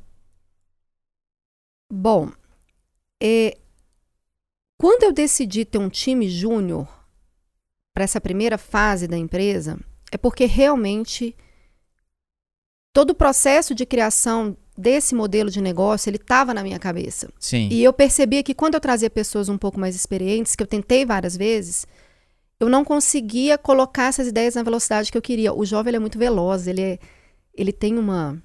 Bom, É, quando eu decidi ter um time júnior para essa primeira fase da empresa, é porque realmente todo o processo de criação desse modelo de negócio, ele estava na minha cabeça. Sim. E eu percebia que quando eu trazia pessoas um pouco mais experientes, que eu tentei várias vezes, eu não conseguia colocar essas ideias na velocidade que eu queria. O jovem ele é muito veloz, ele, é, ele tem uma...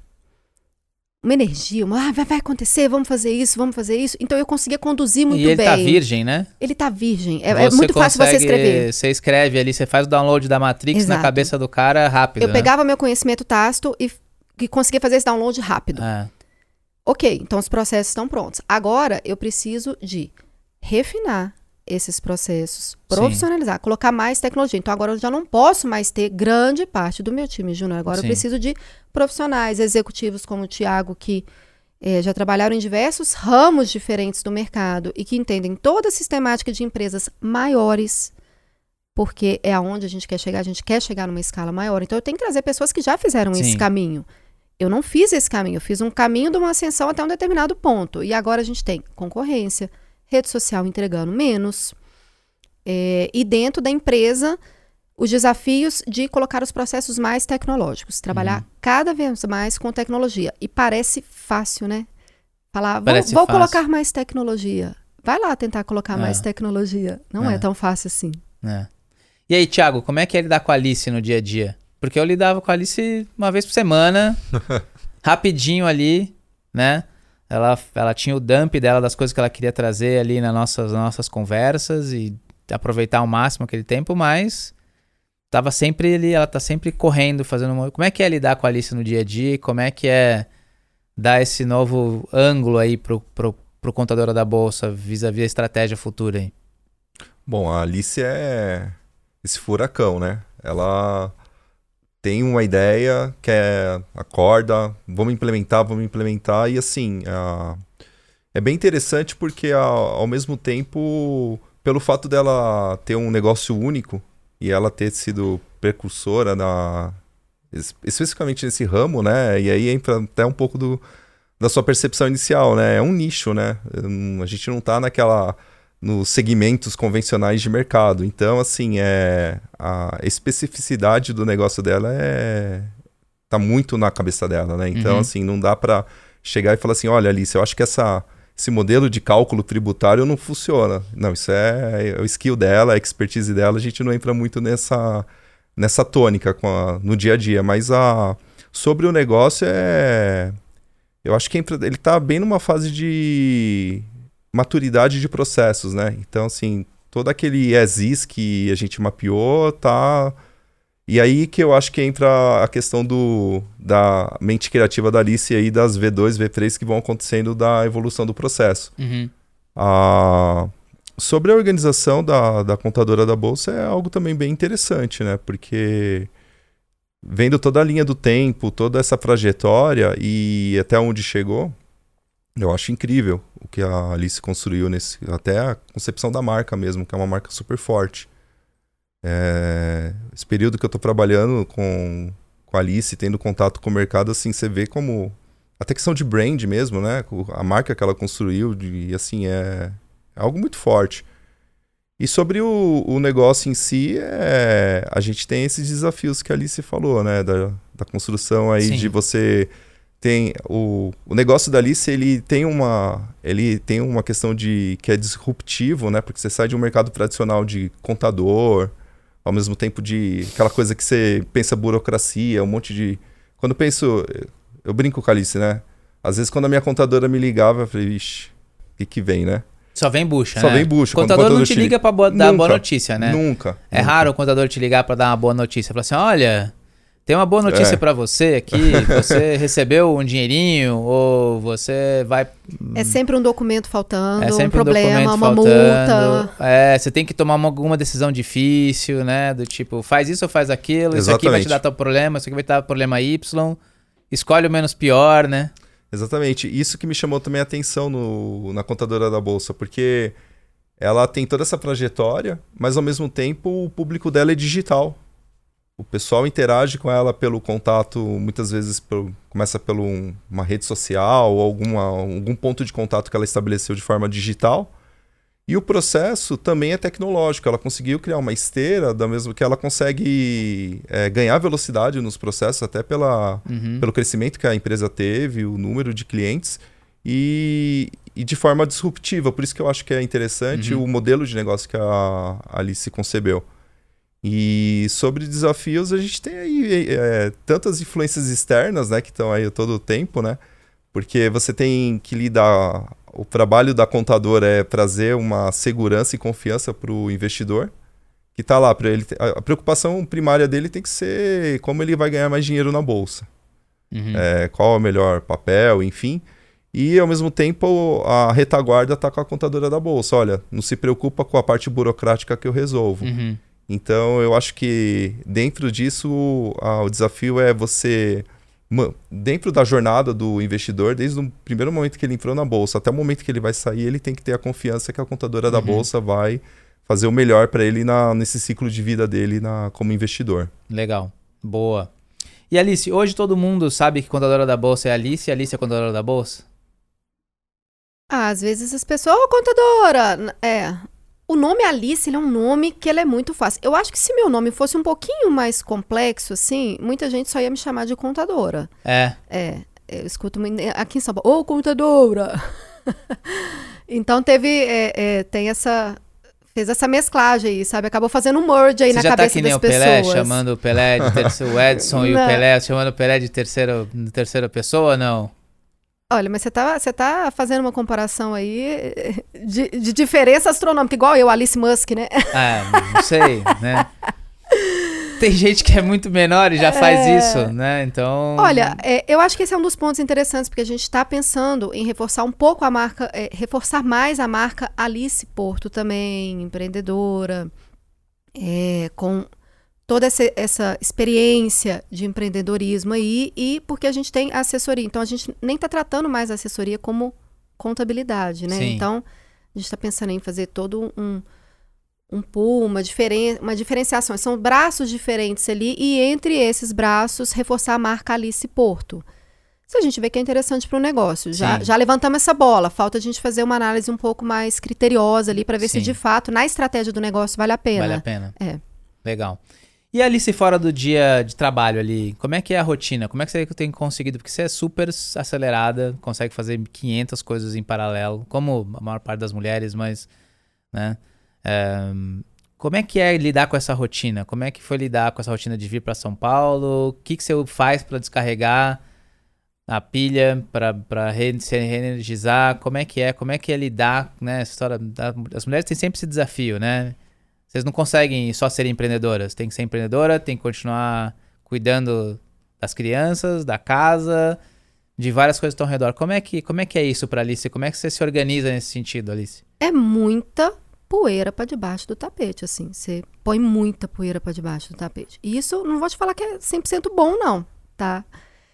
uma energia, uma, ah, vai, vai acontecer, vamos fazer isso, vamos fazer isso. Então eu conseguia conduzir muito e ele bem. tá virgem, né? Ele tá virgem. É, é muito fácil você escrever. Você escreve ali, você faz o download da Matrix Exato. na cabeça do cara rápido, Eu né? pegava meu conhecimento tácito e, e conseguia fazer esse download rápido. É. Ok, então os processos estão prontos. Agora eu preciso de refinar esses processos, profissionalizar, Sim. colocar mais tecnologia. Então agora eu já não posso mais ter grande parte do meu time júnior. Agora Sim. eu preciso de profissionais, executivos como o Thiago, que é, já trabalharam em diversos ramos diferentes do mercado e que entendem toda a sistemática de empresas maiores, porque é aonde a gente quer chegar, a gente quer chegar numa escala maior. Então eu tenho que trazer pessoas que já fizeram Sim. esse caminho. Eu não fiz esse caminho, eu fiz um caminho de uma ascensão até um determinado ponto. E agora a gente tem concorrência, rede social entregando menos, é, e dentro da empresa, os desafios de colocar os processos mais tecnológicos, trabalhar uhum. cada vez mais com tecnologia. E parece fácil, né? Falar, vou, vou colocar mais tecnologia. Vai lá tentar colocar é. mais tecnologia. Não é. é tão fácil assim. É. E aí, Thiago, como é que é lidar com a Alice no dia a dia? Porque eu lidava com a Alice uma vez por semana, rapidinho ali, né? Ela, ela tinha o dump dela das coisas que ela queria trazer ali nas nossas, nas nossas conversas e aproveitar ao máximo aquele tempo, mas tava sempre ali, ela tá sempre correndo, fazendo uma... Como é que é lidar com a Alice no dia a dia? Como é que é dar esse novo ângulo aí pro, pro, pro Contadora da Bolsa vis-a-vis a estratégia futura aí? Bom, a Alice é esse furacão, né? Ela tem uma ideia, quer, acorda, vamos implementar, vamos implementar. E assim, a... é bem interessante porque a, ao mesmo tempo, pelo fato dela ter um negócio único e ela ter sido precursora na... especificamente nesse ramo, né? E aí entra até um pouco do, da sua percepção inicial, né? É um nicho, né? A gente não tá naquela... nos segmentos convencionais de mercado. Então, assim, é, a especificidade do negócio dela é, tá muito na cabeça dela, né? Então, uhum. assim, não dá para chegar e falar assim, olha, Alice, eu acho que essa, esse modelo de cálculo tributário não funciona. Não, isso é, é o skill dela, a expertise dela, a gente não entra muito nessa, nessa tônica com a, no dia a dia. Mas a, sobre o negócio, é, eu acho que ele está bem numa fase de maturidade de processos, né? Então, assim, todo aquele as-is que a gente mapeou tá... E aí que eu acho que entra a questão do, da mente criativa da Alice aí, das V dois, V três que vão acontecendo da evolução do processo. Uhum. Ah, sobre a organização da, da contadora da Bolsa é algo também bem interessante, né? Porque vendo toda a linha do tempo, toda essa trajetória e até onde chegou, eu acho incrível o que a Alice construiu, nesse, até a concepção da marca mesmo, que é uma marca super forte. É, esse período que eu estou trabalhando com, com a Alice, tendo contato com o mercado, assim, você vê como até questão de brand mesmo, né? A marca que ela construiu, de, assim, é, é algo muito forte. E sobre o, o negócio em si, é, a gente tem esses desafios que a Alice falou, né? Da, da construção aí. Sim. De você... Tem o, o negócio da Alice, ele tem uma, ele tem uma questão de, que é disruptivo, né? Porque você sai de um mercado tradicional de contador, ao mesmo tempo de aquela coisa que você pensa burocracia, um monte de... Quando eu penso... Eu brinco com a Alice, né? Às vezes quando a minha contadora me ligava, eu falei, ixi, o que que vem, né? Só vem bucha, Só né? vem bucha. O contador, contador não te liga pra bo- dar nunca, boa notícia, né? Nunca. É nunca. raro o contador te ligar pra dar uma boa notícia. Falar assim, olha... Tem uma boa notícia é. para você aqui, você recebeu um dinheirinho ou você vai... É sempre um documento faltando, é sempre um problema, um uma faltando. multa. É, você tem que tomar uma, alguma decisão difícil, né? Do tipo, faz isso ou faz aquilo, Exatamente. Isso aqui vai te dar tal problema, isso aqui vai te dar problema Y, escolhe o menos pior, né? Exatamente, isso que me chamou também a atenção no, na contadora da Bolsa, porque ela tem toda essa trajetória, mas ao mesmo tempo o público dela é digital. O pessoal interage com ela pelo contato, muitas vezes pelo, começa por um, uma rede social ou alguma, algum ponto de contato que ela estabeleceu de forma digital. E o processo também é tecnológico. Ela conseguiu criar uma esteira, da mesma que ela consegue é, ganhar velocidade nos processos, até pela, uhum. pelo crescimento que a empresa teve, o número de clientes, e, e de forma disruptiva. Por isso que eu acho que é interessante uhum. o modelo de negócio que a Alice concebeu. E sobre desafios, a gente tem aí é, tantas influências externas, né, que estão aí todo o tempo, né? Porque você tem que lidar... O trabalho da contadora é trazer uma segurança e confiança para o investidor, que está lá para ele... A preocupação primária dele tem que ser como ele vai ganhar mais dinheiro na bolsa. Uhum. É, qual é o melhor papel, enfim. E, ao mesmo tempo, a retaguarda está com a contadora da bolsa. Olha, não se preocupa com a parte burocrática que eu resolvo. Uhum. Então, eu acho que dentro disso, a, o desafio é você, dentro da jornada do investidor, desde o primeiro momento que ele entrou na bolsa até o momento que ele vai sair, ele tem que ter a confiança que a contadora uhum. da bolsa vai fazer o melhor para ele na, nesse ciclo de vida dele na, como investidor. Legal, boa. E Alice, hoje todo mundo sabe que a contadora da bolsa é a Alice e a Alice é a contadora da bolsa? Ah, às vezes as pessoas, ô, contadora, é... O nome Alice, ele é um nome que ele é muito fácil. Eu acho que se meu nome fosse um pouquinho mais complexo, assim, muita gente só ia me chamar de contadora. É. É, eu escuto aqui em São Paulo, ô, contadora! Então teve, é, é, tem essa, fez essa mesclagem aí, sabe? Acabou fazendo um merge aí Você na já cabeça tá que nem das o Pelé, pessoas. chamando o Pelé de terceiro, o Edson e o Pelé chamando o Pelé de terceira, de terceira pessoa, não? Olha, mas você tá, você tá fazendo uma comparação aí de, de diferença astronômica, igual eu, Alice Musk, né? Ah, não sei, né? Tem gente que é muito menor e já faz é... isso, né? Então... Olha, é, eu acho que esse é um dos pontos interessantes, porque a gente está pensando em reforçar um pouco a marca, é, reforçar mais a marca Alice Porto também, empreendedora, é, com... toda essa, essa experiência de empreendedorismo aí, e porque a gente tem assessoria. Então, a gente nem está tratando mais a assessoria como contabilidade, né? Sim. Então, a gente está pensando em fazer todo um, um pool, uma, diferen, uma diferenciação. São braços diferentes ali, e entre esses braços, reforçar a marca Alice Porto. Se a gente vê que é interessante para o negócio. Já, já levantamos essa bola. Falta a gente fazer uma análise um pouco mais criteriosa ali, para ver Sim. se, de fato, na estratégia do negócio, vale a pena. Vale a pena. É. Legal. E a Alice fora do dia de trabalho ali, como é que é a rotina? Como é que você tem conseguido? Porque você é super acelerada, consegue fazer quinhentas coisas em paralelo, como a maior parte das mulheres, mas, né? É, como é que é lidar com essa rotina? Como é que foi lidar com essa rotina de vir para São Paulo? O que, que você faz para descarregar? a pilha para re, se reenergizar? Como é que é? Como é que é lidar, né? Essa história da, as mulheres têm sempre esse desafio, né? Vocês não conseguem só ser empreendedoras. Tem que ser empreendedora, tem que continuar cuidando das crianças, da casa, de várias coisas que estão ao redor. Como é que, como é, que é isso para Alice? Como é que você se organiza nesse sentido, Alice? É muita poeira para debaixo do tapete, assim. Você põe muita poeira para debaixo do tapete. E isso, não vou te falar que é cem por cento bom, não, tá?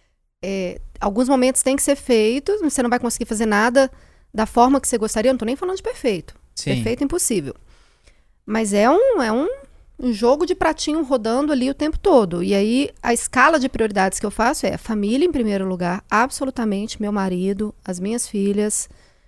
É, alguns momentos tem que ser feitos, você não vai conseguir fazer nada da forma que você gostaria. Eu não tô nem falando de perfeito. Sim. Perfeito é impossível. Mas é um, é um, um jogo de pratinho rodando ali o tempo todo. E aí, a escala de prioridades que eu faço é família em primeiro lugar, absolutamente, meu marido, as minhas filhas.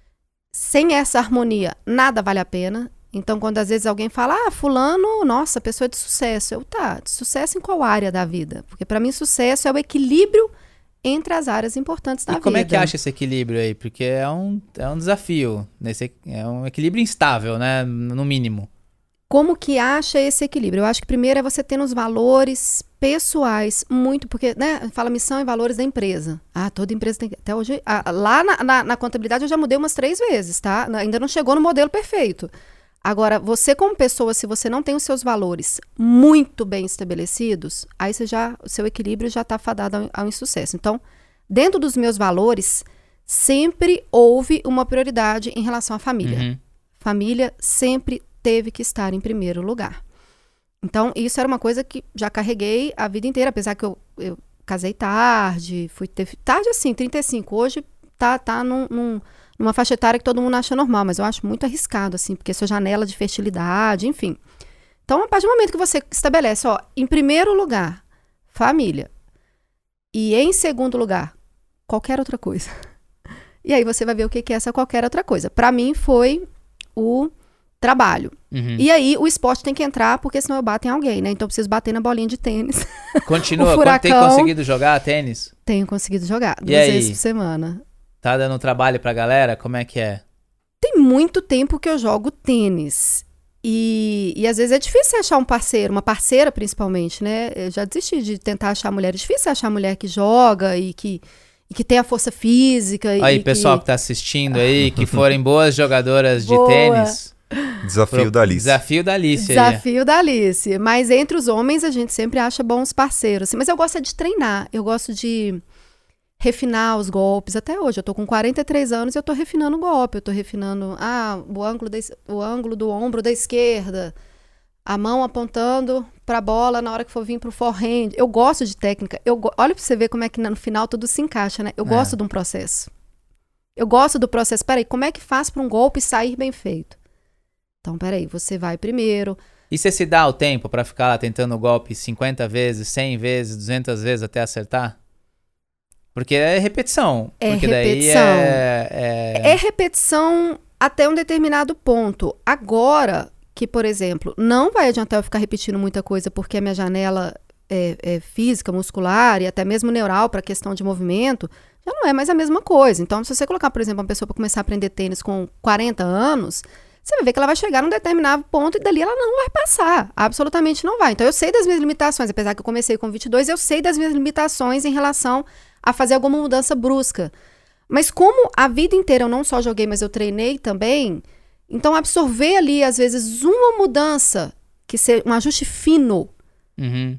Sem essa harmonia, nada vale a pena. Então, quando às vezes alguém fala, ah, fulano, nossa, pessoa de sucesso. Eu, tá, de sucesso em qual área da vida? Porque para mim, sucesso é o equilíbrio entre as áreas importantes da vida. E como vida. é que acha esse equilíbrio aí? Porque é um, é um desafio, nesse, é um equilíbrio instável, né, no mínimo. Como que acha esse equilíbrio? Eu acho que primeiro é você ter nos valores pessoais muito, porque, né, fala missão e valores da empresa. Ah, toda empresa tem que... Até hoje, ah, lá na, na, na contabilidade eu já mudei umas três vezes, tá? Ainda não chegou no modelo perfeito. Agora, você como pessoa, se você não tem os seus valores muito bem estabelecidos, aí você já, o seu equilíbrio já está fadado ao, ao insucesso. Então, dentro dos meus valores, sempre houve uma prioridade em relação à família. Uhum. Família sempre teve que estar em primeiro lugar. Então, isso era uma coisa que já carreguei a vida inteira, apesar que eu, eu casei tarde, fui ter... Tarde assim, trinta e cinco. Hoje tá, tá num, num, numa faixa etária que todo mundo acha normal, mas eu acho muito arriscado, assim, porque sua janela de fertilidade, enfim. Então, a partir do momento que você estabelece, ó, em primeiro lugar, família, e em segundo lugar, qualquer outra coisa. E aí você vai ver o que é essa qualquer outra coisa. Para mim, foi o trabalho. Uhum. E aí o esporte tem que entrar, porque senão eu bato em alguém, né? Então eu preciso bater na bolinha de tênis. Continua, furacão, quando tem conseguido jogar tênis? Tenho conseguido jogar, e duas aí? vezes por semana. Tá dando trabalho pra galera? Como é que é? Tem muito tempo que eu jogo tênis. E, e às vezes é difícil achar um parceiro, uma parceira principalmente, né? Eu já desisti de tentar achar mulher. É difícil achar mulher que joga e que... E que tem a força física. Aí, e pessoal que... que tá assistindo aí, que forem boas jogadoras de Boa. tênis. Desafio Pro... da Alice. Desafio da Alice. Desafio aí. da Alice. Mas entre os homens, a gente sempre acha bons parceiros. Assim. Mas eu gosto de treinar. Eu gosto de refinar os golpes. Até hoje, eu tô com quarenta e três anos e eu tô refinando o golpe. Eu tô refinando ah, o, ângulo da, o ângulo do ombro da esquerda. A mão apontando para a bola na hora que for vir para o forehand. Eu gosto de técnica. Eu go... Olha para você ver como é que no final tudo se encaixa, né? Eu é. gosto de um processo. Eu gosto do processo. Peraí, como é que faz para um golpe sair bem feito? Então, peraí, você vai primeiro. E você se dá o tempo para ficar lá tentando o golpe cinquenta vezes, cem vezes, duzentas vezes até acertar? Porque é repetição. É porque repetição. Daí é, é... é repetição até um determinado ponto. Agora... que, por exemplo, não vai adiantar eu ficar repetindo muita coisa porque a minha janela é, é física, muscular e até mesmo neural para questão de movimento, já não é mais a mesma coisa. Então, se você colocar, por exemplo, uma pessoa para começar a aprender tênis com quarenta anos, você vai ver que ela vai chegar num determinado ponto e dali ela não vai passar. Absolutamente não vai. Então, eu sei das minhas limitações. Apesar que eu comecei com vinte e dois, eu sei das minhas limitações em relação a fazer alguma mudança brusca. Mas como a vida inteira eu não só joguei, mas eu treinei também... Então, absorver ali, às vezes, uma mudança, que seja um ajuste fino, uhum.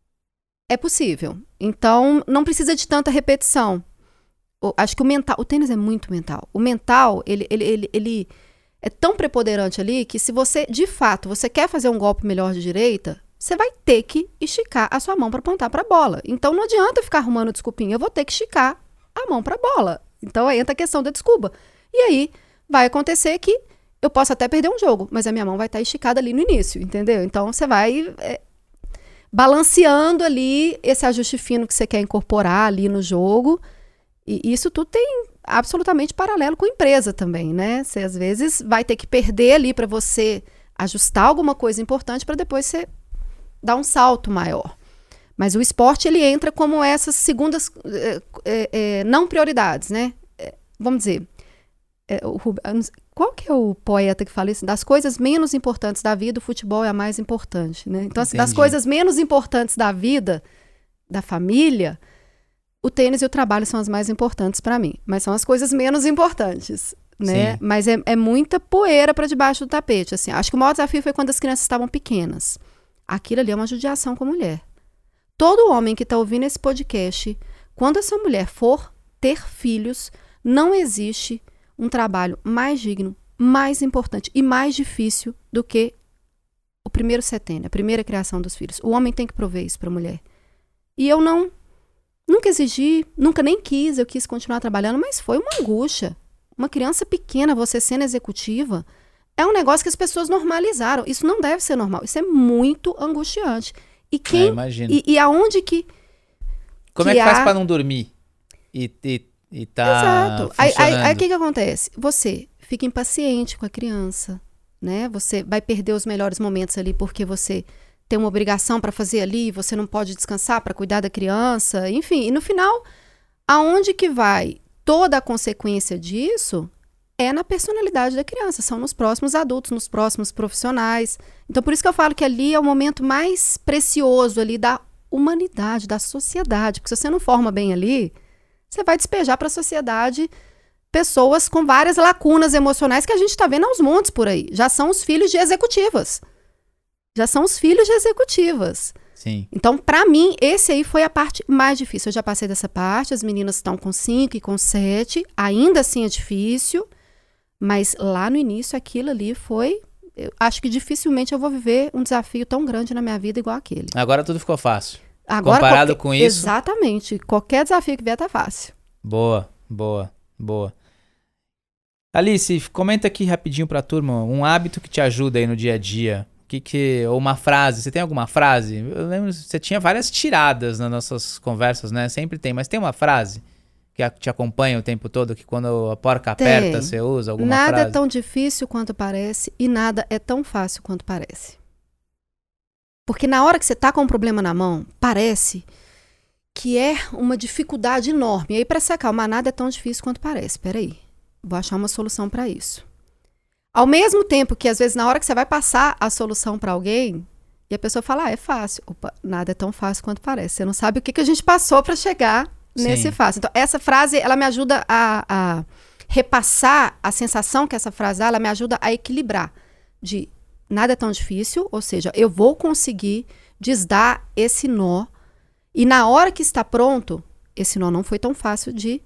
é possível. Então, não precisa de tanta repetição. O, acho que o mental... O tênis é muito mental. O mental, ele, ele, ele, ele é tão preponderante ali que se você, de fato, você quer fazer um golpe melhor de direita, você vai ter que esticar a sua mão para apontar para a bola. Então, não adianta ficar arrumando desculpinha. Eu vou ter que esticar a mão para a bola. Então, aí entra a questão da desculpa. E aí, vai acontecer que eu posso até perder um jogo, mas a minha mão vai estar esticada ali no início, entendeu? Então, você vai é, balanceando ali esse ajuste fino que você quer incorporar ali no jogo. E isso tudo tem absolutamente paralelo com a empresa também, né? Você, às vezes, vai ter que perder ali para você ajustar alguma coisa importante para depois você dar um salto maior. Mas o esporte, ele entra como essas segundas é, é, é, não prioridades, né? É, vamos dizer... É, o, qual que é o poeta que fala isso? Das coisas menos importantes da vida, o futebol é a mais importante, né? Então, assim, das coisas menos importantes da vida, da família, o tênis e o trabalho são as mais importantes para mim, mas são as coisas menos importantes, né? Sim. Mas é, é muita poeira para debaixo do tapete, assim. Acho que o maior desafio foi quando as crianças estavam pequenas. Aquilo ali é uma judiação com a mulher. Todo homem que está ouvindo esse podcast, quando essa mulher for ter filhos, não existe um trabalho mais digno, mais importante e mais difícil do que o primeiro setênio, a primeira criação dos filhos. O homem tem que prover isso para a mulher. E eu não, nunca exigi, nunca nem quis, eu quis continuar trabalhando, mas foi uma angústia. Uma criança pequena, você sendo executiva, é um negócio que as pessoas normalizaram. Isso não deve ser normal, isso é muito angustiante. E quem, É, imagino. e, e aonde que... Como que é que faz há- pra não dormir? E, e, e tá Exato. Aí funcionando? aí o que que acontece? Você fica impaciente com a criança, né? Você vai perder os melhores momentos ali porque você tem uma obrigação para fazer ali, você não pode descansar para cuidar da criança, enfim. E no final, aonde que vai toda a consequência disso é na personalidade da criança, são nos próximos adultos, nos próximos profissionais. Então, por isso que eu falo que ali é o momento mais precioso ali da humanidade, da sociedade, porque se você não forma bem ali, você vai despejar para a sociedade pessoas com várias lacunas emocionais que a gente está vendo aos montes por aí. Já são os filhos de executivas. Já são os filhos de executivas. Sim. Então, para mim, esse aí foi a parte mais difícil. Eu já passei dessa parte, as meninas estão com cinco e com sete, ainda assim é difícil, mas lá no início aquilo ali foi... Eu acho que dificilmente eu vou viver um desafio tão grande na minha vida igual aquele. Agora tudo ficou fácil. Agora, Comparado qualquer- com isso- Exatamente. Qualquer desafio que vier tá fácil. Boa, boa, boa. Alice, comenta aqui rapidinho pra turma um hábito que te ajuda aí no dia a dia. Que que, ou uma frase, você tem alguma frase? Eu lembro, você tinha várias tiradas nas nossas conversas, né? Sempre tem, mas tem uma frase que a- te acompanha o tempo todo, que quando a porca Tem. aperta, você usa alguma Nada frase? é tão difícil quanto parece e nada é tão fácil quanto parece. Porque na hora que você tá com um problema na mão, parece que é uma dificuldade enorme. E aí, para se acalmar, nada é tão difícil quanto parece. Peraí, vou achar uma solução para isso. Ao mesmo tempo que, às vezes, na hora que você vai passar a solução para alguém, e a pessoa fala, ah, é fácil. Opa, nada é tão fácil quanto parece. Você não sabe o que, que a gente passou para chegar nesse Sim. fácil. Então, essa frase, ela me ajuda a, a repassar a sensação que essa frase dá, ela me ajuda a equilibrar de nada é tão difícil, ou seja, eu vou conseguir desdar esse nó, e na hora que está pronto, esse nó não foi tão fácil de,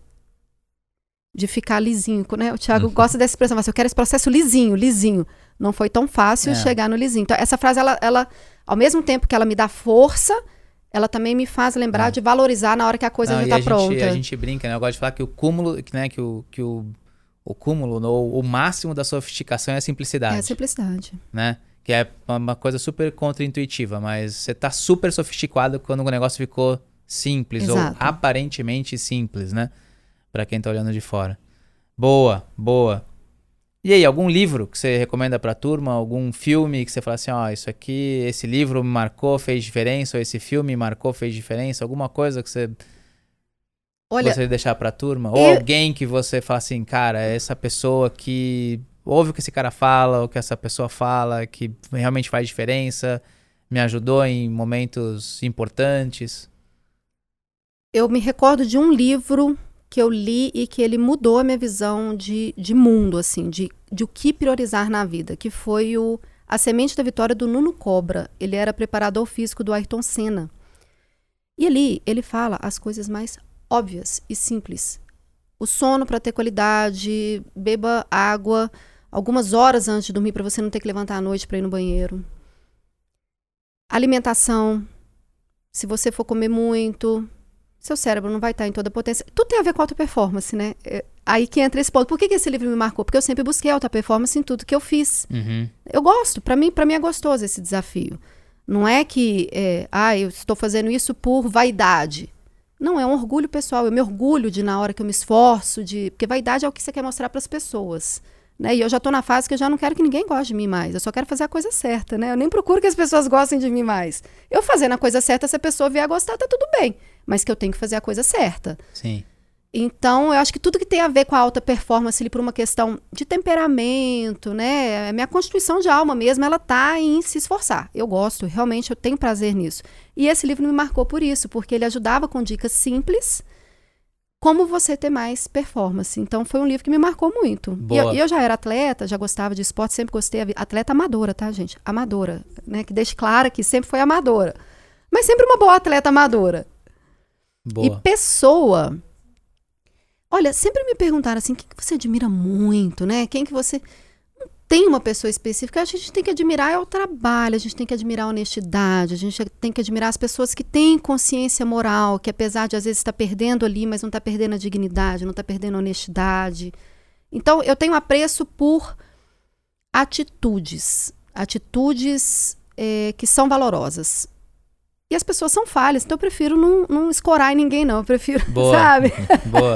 de ficar lisinho, né? O Thiago Uhum. gosta dessa expressão, mas eu quero esse processo lisinho, lisinho. Não foi tão fácil É. chegar no lisinho. Então, essa frase, ela, ela, ao mesmo tempo que ela me dá força, ela também me faz lembrar É. de valorizar na hora que a coisa Não, já e está a gente, pronta. a gente brinca, né? Eu gosto de falar que o cúmulo, que, né, que o, que o, o cúmulo, ou o máximo da sofisticação é a simplicidade, É a simplicidade. né? Que é uma coisa super contra-intuitiva, mas você tá super sofisticado quando o negócio ficou simples, Exato. ou aparentemente simples, né? Pra quem tá olhando de fora. Boa, boa. E aí, algum livro que você recomenda pra turma? Algum filme que você fala assim, ó, isso aqui, esse livro me marcou, fez diferença, ou esse filme me marcou, fez diferença? Alguma coisa que você Olha, gostaria de deixar pra turma? Ou eu- alguém que você fala assim, cara, é essa pessoa que ouve o que esse cara fala, o que essa pessoa fala, que realmente faz diferença, me ajudou em momentos importantes. eu me recordo de um livro que eu li e que ele mudou a minha visão de, de mundo, assim, de, de o que priorizar na vida, que foi o A Semente da Vitória, do Nuno Cobra. Ele era preparador físico do Ayrton Senna. E ali, ele fala as coisas mais óbvias e simples. O sono para ter qualidade, beba água algumas horas antes de dormir para você não ter que levantar à noite para ir no banheiro. Alimentação. Se você for comer muito, seu cérebro não vai estar em toda a potência. Tudo tem a ver com alta performance, né? É aí que entra esse ponto. Por que, que esse livro me marcou? Porque eu sempre busquei alta performance em tudo que eu fiz. Uhum. Eu gosto. Para mim, para mim é gostoso esse desafio. Não é que, é, ah, eu estou fazendo isso por vaidade. Não, é um orgulho pessoal. Eu me orgulho de, na hora que eu me esforço, de... porque vaidade é o que você quer mostrar para as pessoas. Né? E eu já estou na fase que eu já não quero que ninguém goste de mim mais. Eu só quero fazer a coisa certa, né? Eu nem procuro que as pessoas gostem de mim mais. Eu fazendo a coisa certa, se a pessoa vier a gostar, tá tudo bem. Mas que eu tenho que fazer a coisa certa. Sim. Então, eu acho que tudo que tem a ver com a alta performance, ali, por uma questão de temperamento, né? A minha constituição de alma mesmo, ela tá em se esforçar. Eu gosto, realmente, eu tenho prazer nisso. E esse livro me marcou por isso, porque ele ajudava com dicas simples como você ter mais performance. Então, foi um livro que me marcou muito. E eu, e eu já era atleta, já gostava de esporte, sempre gostei. Atleta amadora, tá, gente? Amadora. Né? Que deixe claro que sempre foi amadora. Mas sempre uma boa atleta amadora. Boa. E pessoa... Olha, sempre me perguntaram assim, quem que você admira muito, né? Quem que você... Não tem uma pessoa específica. Acho que a gente tem que admirar é o trabalho, a gente tem que admirar a honestidade, a gente tem que admirar as pessoas que têm consciência moral, que apesar de às vezes estar perdendo ali, mas não está perdendo a dignidade, não está perdendo a honestidade. Então, eu tenho apreço por atitudes. Atitudes é, que são valorosas. E as pessoas são falhas, então eu prefiro não, não escorar em ninguém, não. Eu prefiro, Boa. sabe? Boa.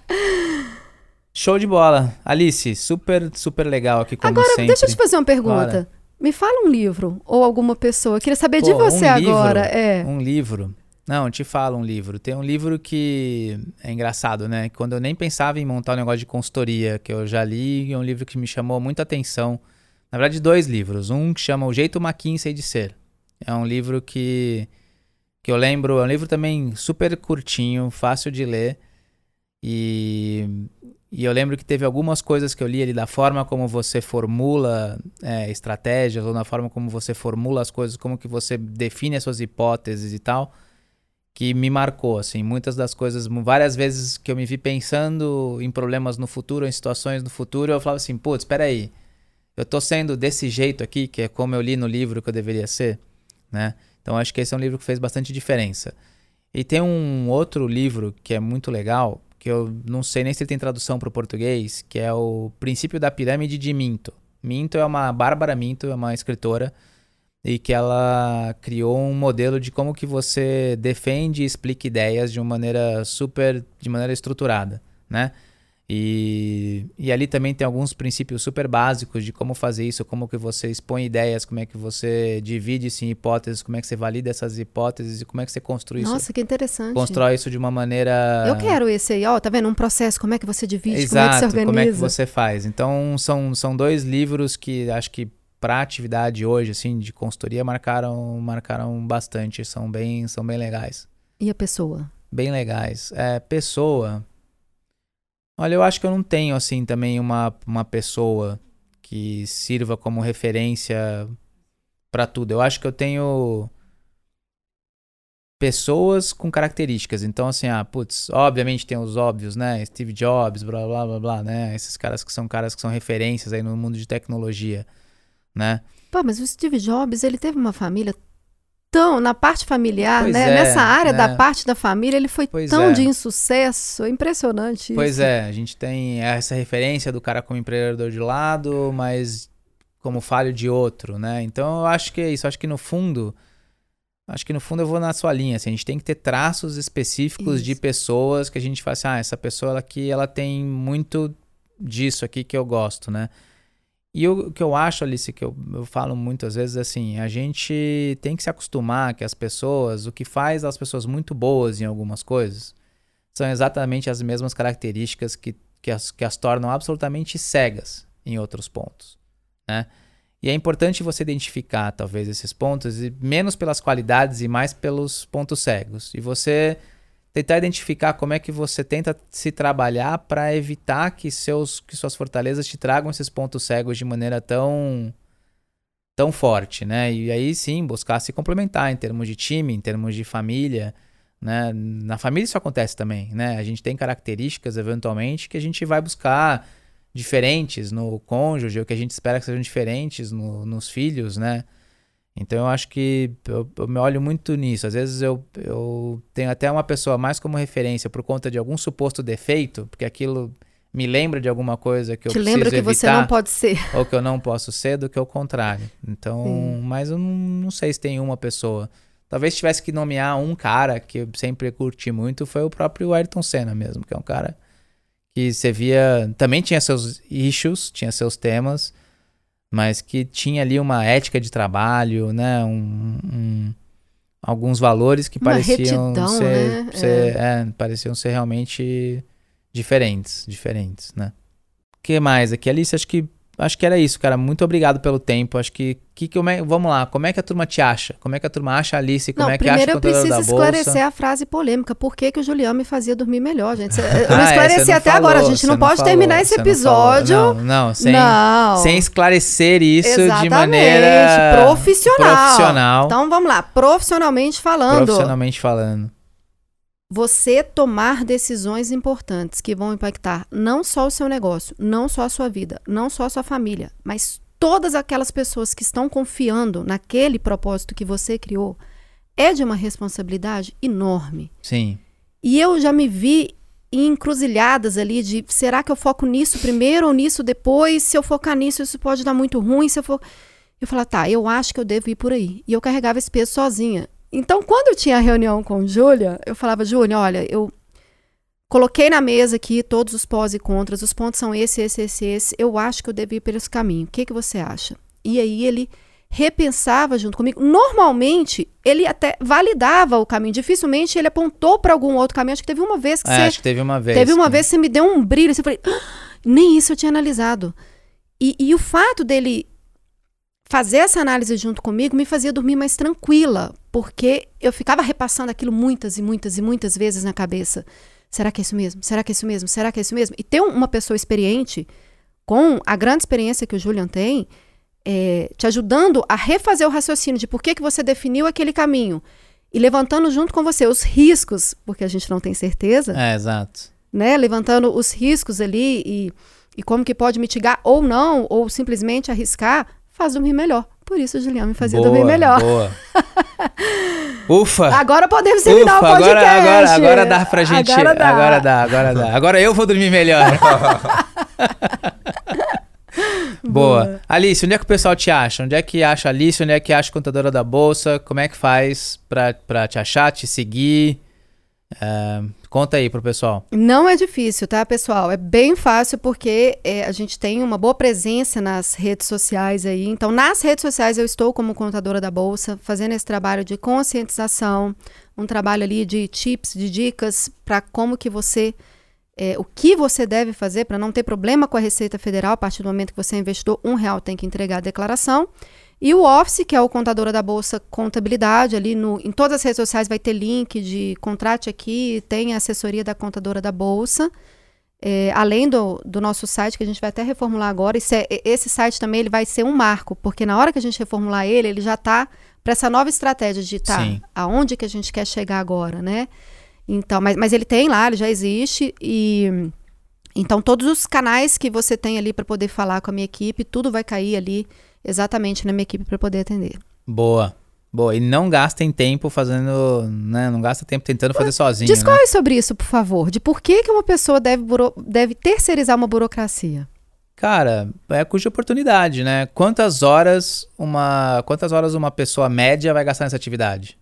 Show de bola. Alice, super, super legal aqui, como Agora, sempre. deixa eu te fazer uma pergunta. Bora. Me fala um livro ou alguma pessoa. Eu queria saber Pô, de você um livro, agora. É. Um livro. Não, eu te falo um livro. Tem um livro que é engraçado, né? Quando eu nem pensava em montar um negócio de consultoria, que eu já li, é um livro que me chamou muita atenção. Na verdade, dois livros. Um que chama O Jeito McKinsey de Ser. É um livro que... que eu lembro, é um livro também super curtinho, fácil de ler, e, e eu lembro que teve algumas coisas que eu li ali da forma como você formula é, estratégias, ou na forma como você formula as coisas, como que você define as suas hipóteses e tal, que me marcou, assim, muitas das coisas, várias vezes que eu me vi pensando em problemas no futuro, em situações no futuro, eu falava assim, putz, espera aí, eu tô sendo desse jeito aqui, que é como eu li no livro que eu deveria ser, né? Então, acho que esse é um livro que fez bastante diferença. E tem um outro livro que é muito legal, que eu não sei nem se ele tem tradução para o português, que é o Princípio da Pirâmide de Minto. Minto é uma... Bárbara Minto é uma escritora e que ela criou um modelo de como que você defende e explica ideias de uma maneira super... de maneira estruturada, né? E, e ali também tem alguns princípios super básicos de como fazer isso, como que você expõe ideias, como é que você divide isso em hipóteses, como é que você valida essas hipóteses e como é que você construi Nossa, isso. Nossa, que interessante. Constrói isso de uma maneira... Eu quero esse aí, ó, tá vendo? Um processo, como é que você divide, Exato, como é que você organiza. como é que você faz. Então, são, são dois livros que acho que para a atividade hoje, assim, de consultoria, marcaram, marcaram bastante, são bem, são bem legais. E a pessoa? Bem legais. É, pessoa... Olha, eu acho que eu não tenho, assim, também uma, uma pessoa que sirva como referência para tudo. Eu acho que eu tenho pessoas com características. Então, assim, ah, putz, obviamente tem os óbvios, né? Steve Jobs, blá, blá, blá, blá, né? Esses caras que são caras que são referências aí no mundo de tecnologia, né? Pô, mas o Steve Jobs, ele teve uma família tão, na parte familiar, pois né? É, Nessa área né? da parte da família, ele foi pois tão é. de insucesso. É impressionante isso. Pois é, a gente tem essa referência do cara como empreendedor de lado, mas como falho de outro, né? Então eu acho que é isso. Acho que no fundo, acho que no fundo eu vou na sua linha. Assim, a gente tem que ter traços específicos isso. de pessoas que a gente fala assim, ah, essa pessoa aqui, ela tem muito disso aqui que eu gosto, né? E eu, o que eu acho, Alice, que eu, eu falo muitas vezes, assim, a gente tem que se acostumar que as pessoas, o que faz as pessoas muito boas em algumas coisas, são exatamente as mesmas características que, que, as, que as tornam absolutamente cegas em outros pontos, né? E é importante você identificar, talvez, esses pontos, e menos pelas qualidades e mais pelos pontos cegos. E você tentar identificar como é que você tenta se trabalhar para evitar que, seus, que suas fortalezas te tragam esses pontos cegos de maneira tão, tão forte, né? E aí sim, buscar se complementar em termos de time, em termos de família, né? Na família isso acontece também, né? A gente tem características, eventualmente, que a gente vai buscar diferentes no cônjuge, ou que a gente espera que sejam diferentes no, nos filhos, né? Então eu acho que eu, eu me olho muito nisso. Às vezes eu, eu tenho até uma pessoa mais como referência por conta de algum suposto defeito, porque aquilo me lembra de alguma coisa que eu Te preciso lembra que evitar, você não pode ser. ou que eu não posso ser, do que o contrário. Então, Sim. mas eu não, não sei se tem uma pessoa. Talvez tivesse que nomear um cara que eu sempre curti muito, foi o próprio Ayrton Senna mesmo, que é um cara que você via, também tinha seus issues, tinha seus temas, mas que tinha ali uma ética de trabalho, né? Um, um, alguns valores que uma pareciam retidão, ser, né? ser é. É, pareciam ser realmente diferentes, diferentes, né? O que mais aqui, Alice? Acho que acho que era isso, cara. Muito obrigado pelo tempo. Acho que, que, que vamos lá, como é que a turma te acha? Como é que a turma acha a Alice? Como Não, é que acha o Contadora da Bolsa? Primeiro eu preciso esclarecer a frase polêmica. Por que, que o Julião me fazia dormir melhor, gente? Eu ah, não esclareci é, até falou, agora. A gente não, não pode falou, terminar esse episódio. Não, não, não, sem, não. sem esclarecer isso Exatamente, de maneira profissional. profissional. Então vamos lá, profissionalmente falando. Profissionalmente falando. Você tomar decisões importantes que vão impactar não só o seu negócio, não só a sua vida, não só a sua família, mas todas aquelas pessoas que estão confiando naquele propósito que você criou, é de uma responsabilidade enorme. Sim. E eu já me vi em encruzilhadas ali de, será que eu foco nisso primeiro ou nisso depois? Se eu focar nisso, isso pode dar muito ruim. Se eu for... Eu falava, tá, eu acho que eu devo ir por aí. E eu carregava esse peso sozinha. Então, quando eu tinha a reunião com Júlia, eu falava, Júlia, olha, eu coloquei na mesa aqui todos os pós e contras, os pontos são esse, esse, esse, esse, eu acho que eu devo ir por esse caminho. O que, que você acha? E aí ele repensava junto comigo. Normalmente, ele até validava o caminho. Dificilmente ele apontou para algum outro caminho. Acho que teve uma vez que é, você... Acho que teve uma vez. Teve uma que... vez que você me deu um brilho. Você falou, ah, nem isso eu tinha analisado. E, e o fato dele fazer essa análise junto comigo me fazia dormir mais tranquila, porque eu ficava repassando aquilo muitas e muitas e muitas vezes na cabeça. Será que é isso mesmo? Será que é isso mesmo? Será que é isso mesmo? E ter uma pessoa experiente, com a grande experiência que o Julian tem, é, te ajudando a refazer o raciocínio de por que, que você definiu aquele caminho e levantando junto com você os riscos, porque a gente não tem certeza. É, exato. Né? Levantando os riscos ali e, e como que pode mitigar ou não, ou simplesmente arriscar, faz dormir melhor. Por isso o Julião me fazia boa, dormir melhor. Boa. Ufa! Agora podemos terminar Ufa, o podcast. Agora, agora, agora dá pra gente. Agora dá. Agora dá, agora dá. Agora eu vou dormir melhor. Boa. Boa. Alice, onde é que o pessoal te acha? Onde é que acha a Alice? Onde é que acha a Contadora da Bolsa? Como é que faz pra, pra te achar, te seguir? Uh, conta aí pro pessoal. Não é difícil, tá, pessoal? É bem fácil porque é, a gente tem uma boa presença nas redes sociais aí. Então, nas redes sociais eu estou como Contadora da Bolsa, fazendo esse trabalho de conscientização, um trabalho ali de tips, de dicas para como que você, é, o que você deve fazer para não ter problema com a Receita Federal. A partir do momento que você é investidor, um real tem que entregar a declaração. E o Office, que é o Contadora da Bolsa Contabilidade, ali no, em todas as redes sociais vai ter link de contrate aqui, tem a assessoria da Contadora da Bolsa, é, além do, do nosso site, que a gente vai até reformular agora. Esse, é, esse site também ele vai ser um marco, porque na hora que a gente reformular ele, ele já está para essa nova estratégia de tá, aonde que a gente quer chegar agora, né? Então, mas, mas ele tem lá, ele já existe, e então todos os canais que você tem ali para poder falar com a minha equipe, tudo vai cair ali exatamente na minha equipe para poder atender. Boa, boa. E não gastem tempo fazendo, né? Não gasta tempo tentando fazer sozinho. Discorre né? sobre isso, por favor. De por que, que uma pessoa deve, buro... deve terceirizar uma burocracia? Cara, é cuja oportunidade, né? Quantas horas uma, quantas horas uma pessoa média vai gastar nessa atividade?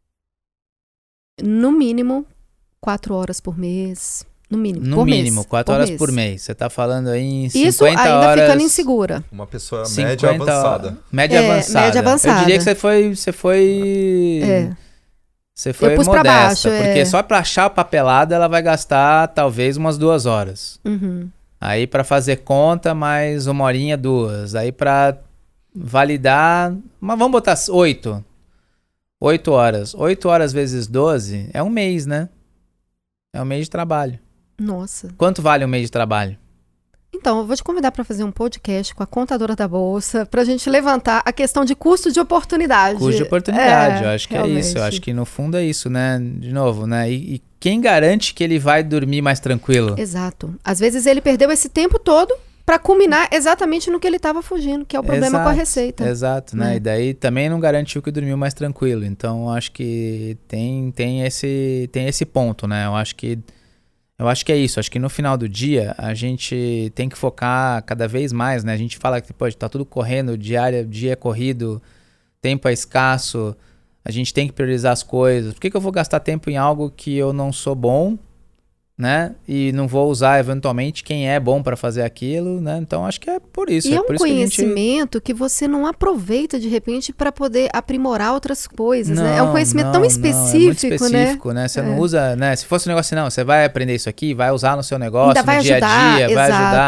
No mínimo, quatro horas por mês. No mínimo, No por mínimo, mês, quatro por horas mês. por mês. Você tá falando aí em Isso cinquenta ainda horas... ficando insegura. Uma pessoa cinquenta média avançada. Média É, avançada. média avançada. Eu diria que você foi... Você foi... É. Você foi Eu pus modesta, pra baixo, porque é. só pra achar a papelada ela vai gastar talvez umas duas horas. Uhum. Aí pra fazer conta, mais uma horinha, duas. Aí pra validar... Mas vamos botar oito. Oito horas. Oito horas vezes doze é um mês, né? É um mês de trabalho. Nossa. Quanto vale um mês de trabalho? Então, eu vou te convidar para fazer um podcast com a Contadora da Bolsa, para a gente levantar a questão de custo de oportunidade. Custo de oportunidade, é, eu acho que realmente. é isso. Eu acho que no fundo é isso, né? De novo, né? E, e quem garante que ele vai dormir mais tranquilo? Exato. Às vezes ele perdeu esse tempo todo para culminar exatamente no que ele estava fugindo, que é o problema Exato, com a Receita. Exato, né? É. E daí também não garantiu que dormiu mais tranquilo. Então, acho que tem, tem, esse, tem esse ponto, né? Eu acho que Eu acho que é isso, acho que no final do dia a gente tem que focar cada vez mais, né? A gente fala que pô, tá tudo correndo, diário, dia é corrido, tempo é escasso, a gente tem que priorizar as coisas. Por que que eu vou gastar tempo em algo que eu não sou bom, né? E não vou usar eventualmente quem é bom para fazer aquilo, né? Então acho que é por isso. E é, é um por isso conhecimento que, que, gente... que você não aproveita de repente para poder aprimorar outras coisas, não, né? É um conhecimento não, tão não, específico, é muito específico, né? né? Você é. não usa, né? Se fosse um negócio assim, não, você vai aprender isso aqui, vai usar no seu negócio, Ainda no vai dia ajudar, a dia, vai exato. ajudar.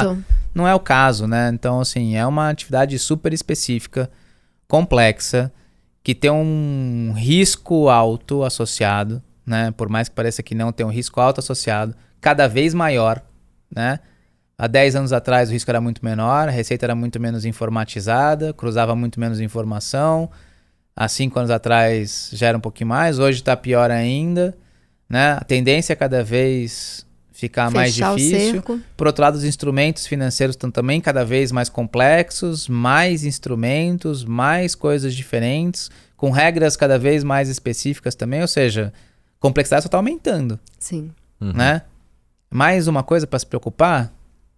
não é o caso, né? Então, assim, é uma atividade super específica, complexa, que tem um risco alto associado, né? Por mais que pareça que não, tem um risco alto associado, cada vez maior, né? Há dez anos atrás o risco era muito menor, a receita era muito menos informatizada, cruzava muito menos informação. Há cinco anos atrás já era um pouquinho mais, hoje está pior ainda, né? A tendência é cada vez ficar mais difícil. Por outro lado, os instrumentos financeiros estão também cada vez mais complexos, mais instrumentos, mais coisas diferentes, com regras cada vez mais específicas também, ou seja, a complexidade só está aumentando. Sim. Uhum. Né? Mais uma coisa para se preocupar?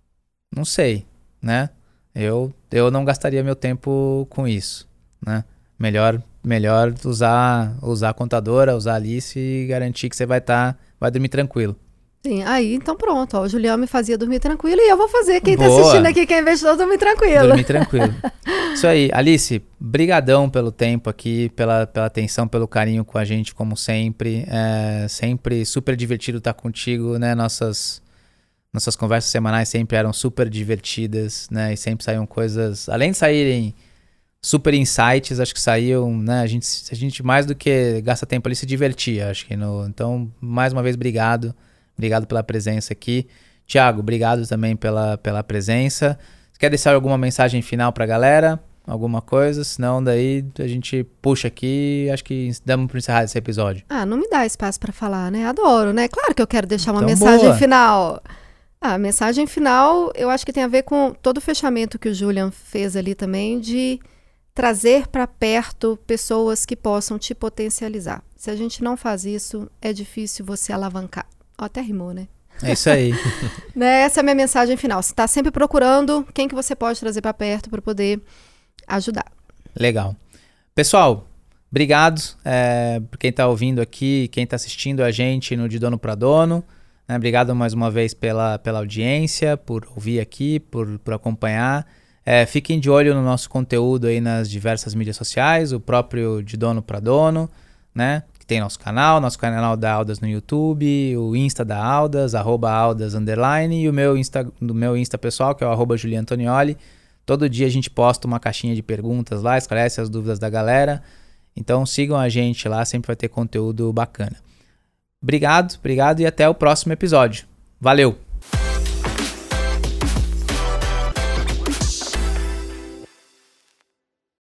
Não sei, né? Eu, eu não gastaria meu tempo com isso, né? Melhor, melhor usar, usar a contadora, usar a Alice e garantir que você vai estar, tá, vai dormir tranquilo. Sim, aí então pronto, ó, o Julião me fazia dormir tranquilo e eu vou fazer quem Boa. Tá assistindo aqui, quem é investidor, dormir tranquilo. Dormir tranquilo. Isso aí, Alice, brigadão pelo tempo aqui, pela, pela atenção, pelo carinho com a gente, como sempre. É sempre super divertido estar contigo, né? Nossas, nossas conversas semanais sempre eram super divertidas, né? E sempre saíam coisas, além de saírem super insights, acho que saíam, né? A gente, a gente mais do que gasta tempo ali se divertia, acho que no... Então, mais uma vez, obrigado. Obrigado pela presença aqui. Thiago, obrigado também pela, pela presença. Você quer deixar alguma mensagem final pra galera? Alguma coisa? Senão daí a gente puxa aqui e acho que damos para encerrar esse episódio. Ah, não me dá espaço para falar, né? Adoro, né? Claro que eu quero deixar uma então, mensagem boa. final. Ah, a mensagem final eu acho que tem a ver com todo o fechamento que o Julian fez ali também, de trazer para perto pessoas que possam te potencializar. Se a gente não faz isso, é difícil você alavancar. Ó, até rimou, né? É isso aí. Né? Essa é a minha mensagem final. Você está sempre procurando quem que você pode trazer para perto para poder ajudar. Legal. Pessoal, obrigado é, por quem está ouvindo aqui, quem está assistindo a gente no De Dono para Dono. Né? Obrigado mais uma vez pela, pela audiência, por ouvir aqui, por, por acompanhar. É, fiquem de olho no nosso conteúdo aí nas diversas mídias sociais, o próprio De Dono para Dono, né? Que tem nosso canal, nosso canal da Aldas no YouTube, o Insta da Aldas, arroba Aldas underline, e o meu Insta, do meu Insta pessoal, que é o arroba Julian Antonioli. Todo dia a gente posta uma caixinha de perguntas lá, esclarece as dúvidas da galera. Então sigam a gente lá, sempre vai ter conteúdo bacana. Obrigado, obrigado e até o próximo episódio. Valeu!